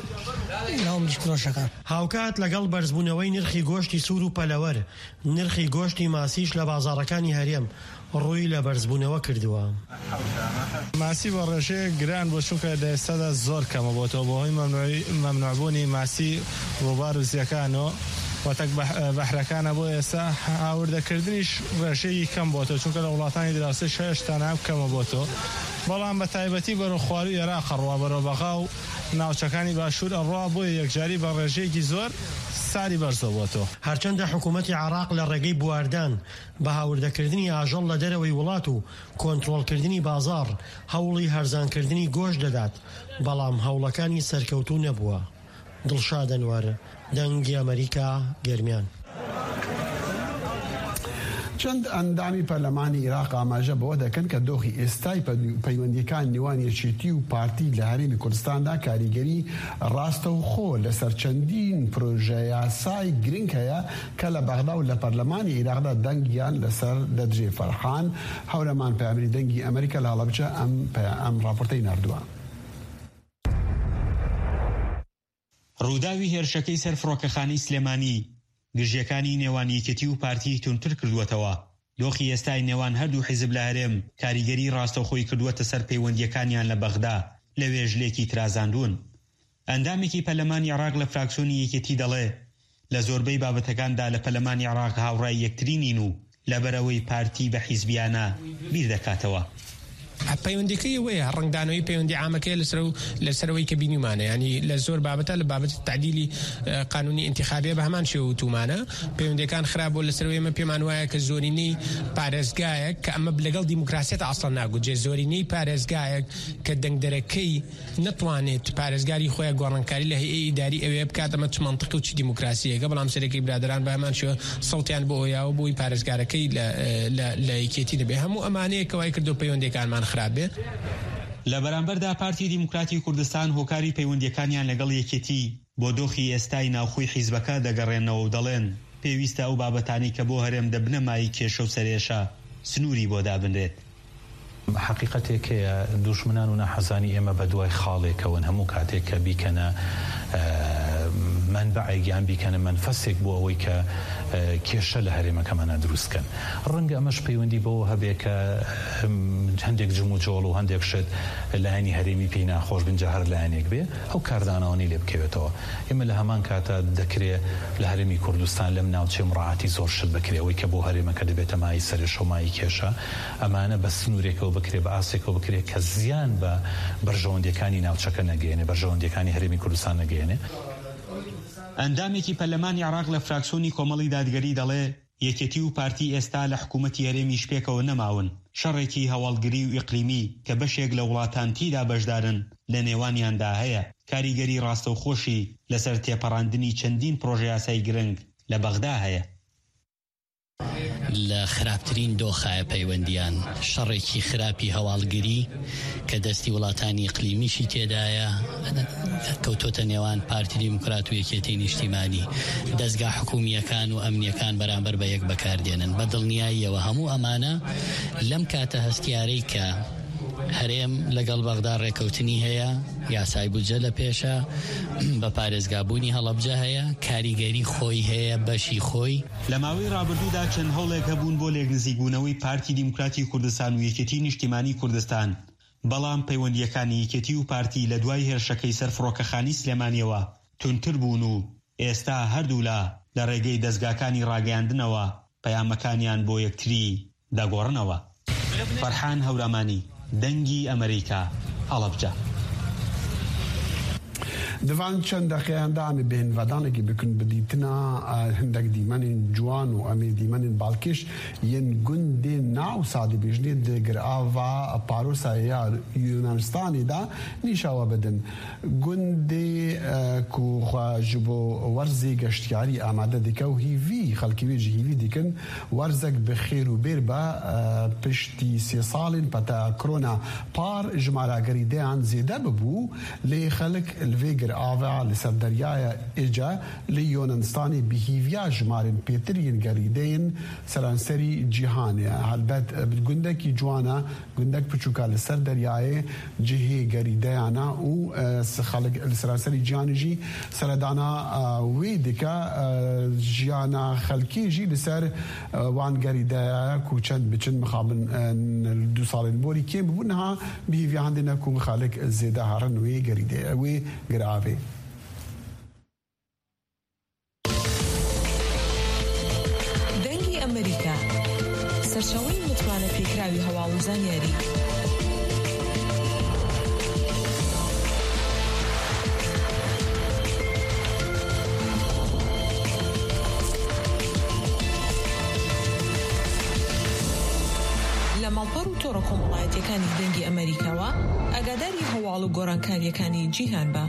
هاوکات لەگەڵ بەرزبوونەوەی نرخی گۆشتی سوور و پەلەوەر نرخی گۆشتی ماسیش لە بازاڕەکانی هەرێم ڕووی لە بەرزبوونەوە کردووە. ماسی بە ڕێژەیە گران بۆ چونکە لە ئێستادا زۆر کەمە بۆتەوە بۆ هۆی مەمنوعبوونی ماسی ڕووبار و زیەکانەوە وەتەک بەحرەکانە بۆ ئێستا هاوردەکردنیش ڕێژەیەکی کەم بۆتەوە چونکە لە وڵاتانی دراوسێ شەش تا ناو کەمە بۆتەوە بەڵام بە تایبەتی بەرەو خواروی عێراق ڕوا بەرەو بەغا و ناوچەکانی باشوور ئەڕوا بۆ یەکجاری بە ڕێژەیەکی زۆر ساری بەرزەوەتەوە. هەرچەندە حکوومەتی عێراق لە ڕێگەی بواردان بە هاوردەکردنی ئاژەڵ لە دەرەوەی وڵات و کۆنتڕۆڵکردنی بازاڕ هەوڵی هەرزانکردنی گۆشت دەدات، بەڵام هەوڵەکانی سەرکەوتوو نەبووە. دڵشاد ئەنوار، دەنگی ئەمریکا، گەرمیان. چەند ئەندامی پەرلەمانی عێراق ئاماژە بەوە دەکەن کە دۆخی ئێستای پەیوەندیەکان نێوان یەکێتی و پارتی لە هەرێمی کوردستاندا کاریگەری ڕاستە و خۆ لەسەر چەندین پرۆژە یاسای گرنگ هەیە کە لە بەغدا و لە پەرلەمانی عێراقدا دەنگیان لەسەر دەدرێ. فەرحان هەورەمان پەیامەری دەنگی ئەمریکا لە هەڵەبجە ئەم راپۆرتەی ناردووە. ڕووداوی هێرشەکەی سەر فڕۆکەخانەی سلێمانی گژیەکانی نێوان یەکێتی و پارتی تونتر کردووەتەوە. دۆخی ئێستای نێوان هەردوو حیزب لە هەرێم کاریگەری ڕاستەوخۆی کردووەتە سەر پەیوەندیەکانیان لە بەغدا لە وێژلێکی ترازاندون. ئەندامێکی پەرلەمانی عێراق لە فراکسیۆنی یەکێتی دەڵێ لە زۆربەی بابەتەکاندا لە پەرلەمانی عێراق هاوڕای یەکترینین و لەبەرەوەی پارتی بە حیزبیانە بیر دەکاتەوە. پەیوەندیەکەی وەیە ڕنگدانەوەی پەیوەندی عامەکەی لەسەر و لەسەرەوەی کە بینیمانە، ینی لە زۆر بابەتە لە بابەت تعدیلی قانونی انتخابیە بە هەمان شێوە وتومانە پەیوەندیەکان خراپبوو لەسەرەوەی ئێمە پێمان وایە کە زۆرینەی پارێزگایەک کە ئەمە لەگەڵ دیموکراسیەت ئاسڵ ناگوجێ، زۆرینەی پارێزگایەک کە دەنگدەرەکەی نەتوانێت پارێزگاری خۆیان گۆڕانکاری لە هەیئەی ئیداری ئەوێ بکات، ئەمە چ مەنتیقی و چ دیموکراسیەکە. بەڵام سەرەکی برادران بە هەمان شێوە سەڵتیان بۆ ئەویاوە بۆی پارێزگارەکەی لە یەکێتی نەبێ. هەموو ئەمانەیە کەوای کردو پەیوەندیەکانمان خراپ بێت. لە بەرامبەردا پارتی دیموکراتی کوردستان هۆکاری پەیوەندیەکانیان لەگەڵ یەکێتی بۆ دۆخی ئێستای ناوخۆی حیزبەکە دەگەڕێنەوە و دەڵێن پێویستە ئەو بابەتانی کە بۆ هەرێم دەبنە مای کێشە و سەرێشە سنووری بۆ دابنرێت. حقیقەتێک دوژمنان و ناحەزانی ئێمە بە دوای خاڵێکەوەن هەموو کاتێک کە بیکەنە منبعێکیان بیکەنە منفەسێک بۆ ئەوەی کە کێشە لە هەرێمەکەمانە دروستکەن. ڕەنگە ئەمەش پەیوەندی بەوە هەبێ کە هەندێک جم و جۆڵ و هەندێک شت لایەنی هەرێمی پێی ناخۆش بنجە هەر لایەنێک بێ ئەو کاردانەوەی لێ بکەوێتەوە. ئێمە لە هەمان کاتە دەکرێت لە هەرێمی کوردستان لەم ناوچێ مڕاعاتی زۆر شت بکرێ ئەوەی کە بۆ هەرێمەکە دەبێتە مای سەرێشە و مای کێشە ئەمانە بە سنوورێکەوە بکرێ بە ئاسێکەوە بکرێ کە زیان بە بەرژەوەندیەکانی ناوچەکە نەگەێنێ، بەرژەوەندیەکانی هەرێمی کوردستان نەگەێنێ. ئەندامێکی پەرلەمانی عێراق لە فراکسیۆنی کۆمەڵی دادگەری دەڵێ یەکێتی و پارتی ئێستا لە حکوومەتی هەرێمی شپێکەوە نەماون، شەڕێکی هەواڵگری و ئیقلیمی کە بەشێک لە وڵاتان تیدا بەشدارن لە نێوانیاندا هەیە، کاریگەری ڕاستەوخۆشی لەسەر تێپەڕاندنی چەندین پرۆژە یاسای گرنگ لە بەغدا هەیە. لە خراپترین دۆخایە پەیوەندیان شەڕێکی خراپی هەواڵگری کە دەستی وڵاتانی ئیقلیمیشی تێدایە کەوتۆتە نێوان پارتی دیموکرات و یەکێتی نیشتیمانی، دەستگا حکومیەکان و ئەمنیەکان بەرامبەر بە یەک بەکاردێنن. بە دڵنیاییەوە هەموو ئەمانە لەم کاتە هەستیارەی کە هەرێم لەگەڵ بەغدا ڕێکەوتنی هەیە، یاسای بودجە لە پێشە، بە پارێزگابوونی هەڵەبجە هەیە، کاریگەری خۆی هەیە، بەشی خۆی. لە ماوەی ڕابردوودا چەند هەوڵێک هەبوون بۆ لێکنزیکبوونەوەی پارتی دیموکراتی کوردستان و یەکێتی نیشتیمانی کوردستان، بەڵام پەیوەندیەکانی یەکێتی و پارتی لە دوای هێرشەکەی سەر فڕۆکەخانی سلێمانیەوە تونتر بوون و ئێستا هەردوو لە لە ڕێگەی دەستگاکانی ڕاگەیاندنەوە پەیامەکانیان بۆ یەکتری داگۆڕنەوە. فەرحان هەورەمانی، دەنگی ئەمریکا، هەڵەبجە. Divan çend deqeyan da em bên vedanekî bikin bidîtina hindek dîmenên ciwan û em ê dîmenên balkêş yên gundê nav sadî bêjnê di girava parosa ya Yunanistanê da nîşawa bidin. Gundê ku xwe ji bo werzê geştyarî amade dike û hîvî xelkî wê ji hîvî dikin werzek bi xêr û bêr be piştî sê salên peta korona par ji maragerîdeyan zêde bibû lê xelek li vê girava li ser deryaya Ece li Yunanistanê bihîviya jimarên pêtiriyên gerîdeyên seranserî cîhanê. Helbet gundekî ciwana gundek piçûka li ser deryayê cihê gerîdeyana û xelek li seranserî cîhanê jî seredana wê dike jiyana xelkê jî li ser wan gerîdeya ku çend biçin mixabin du salên borî kêm bibû niha bihîviya hindê ne ku xelek zêde herin wê gerîdeye wê giravê. دەنگی ئەمریکا سەرچاوەی متمانە پێکراوی هەواڵ و زانیاری ناوپەڕ و تۆڕە کۆمەڵایەتیەکانی دەنگی ئەمریکاوە ئاگاداری هەواڵ و گۆڕانکاریەکانی جیهان بە.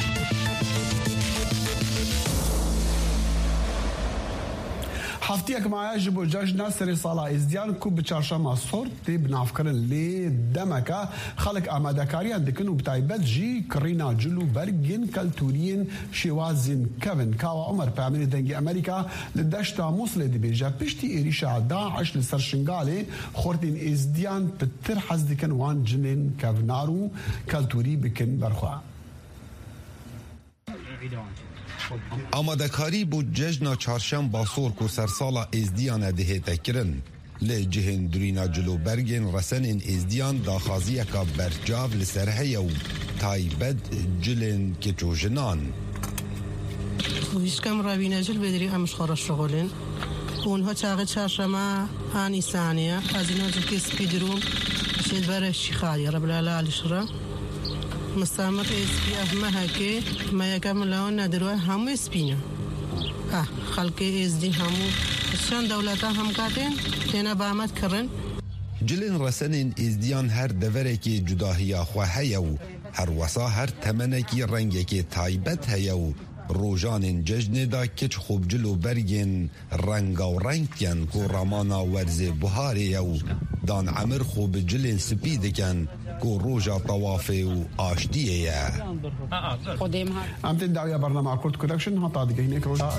هەفتەیەک مایە ji bo cejna serê sala êzdiyan ku bi çarşema sor tê binavkirin lê demeka xelek amadekariyan dikin û bi taybet jî kirîna cil û bergên keltûriyên şêwazên kevin. Kawa Umer Peyamînê dengê Amerîka li deşta Mosulê dibêje piştî êrîşa Daeş li ser Şingalê xortên êzdiyan bi tir hez dikin wan cinên kevnar û keltûrî bikin berxwe. ئامادەکاری بۆ جەژنا چارشەمبا سۆر و سەرساڵا ئێزدیانە دەهێتە kirin lê cihên durîna cilûbergên resenên êzdiyan daxwaziyeka berçav li ser heye û taybet cilên keçûjinan. ویشکەم ڕاوینەجل بێدری ئەمش خۆڕە شغۆلین اونها چاقی چارشەمە هانی سانیە ئازینۆجلکی سپی دروم شێت بەرەشی خالی ڕەبلالا لیشڕە مستعمر اسپی احمه هکی ما یکم لون ندروه همو اسپینه اه خلقی ازدی همو شان دولتا هم کاتین تینا بامد کرن جلین رسنین ازدیان هر دورکی جداهیا خواه هیو هر وسا هر تمنکی رنگکی تایبت هیو روژانین ججن دا کچ خوب جلو برگین رنگا و رنگتین کو رامانا ورز بحاری یو دان عمر خوب جلین سپیدکن کو روژا طوافه و آشتیه یه امتن دعویه برنامه کرد کدکشن ها تا دیگه اینک روژا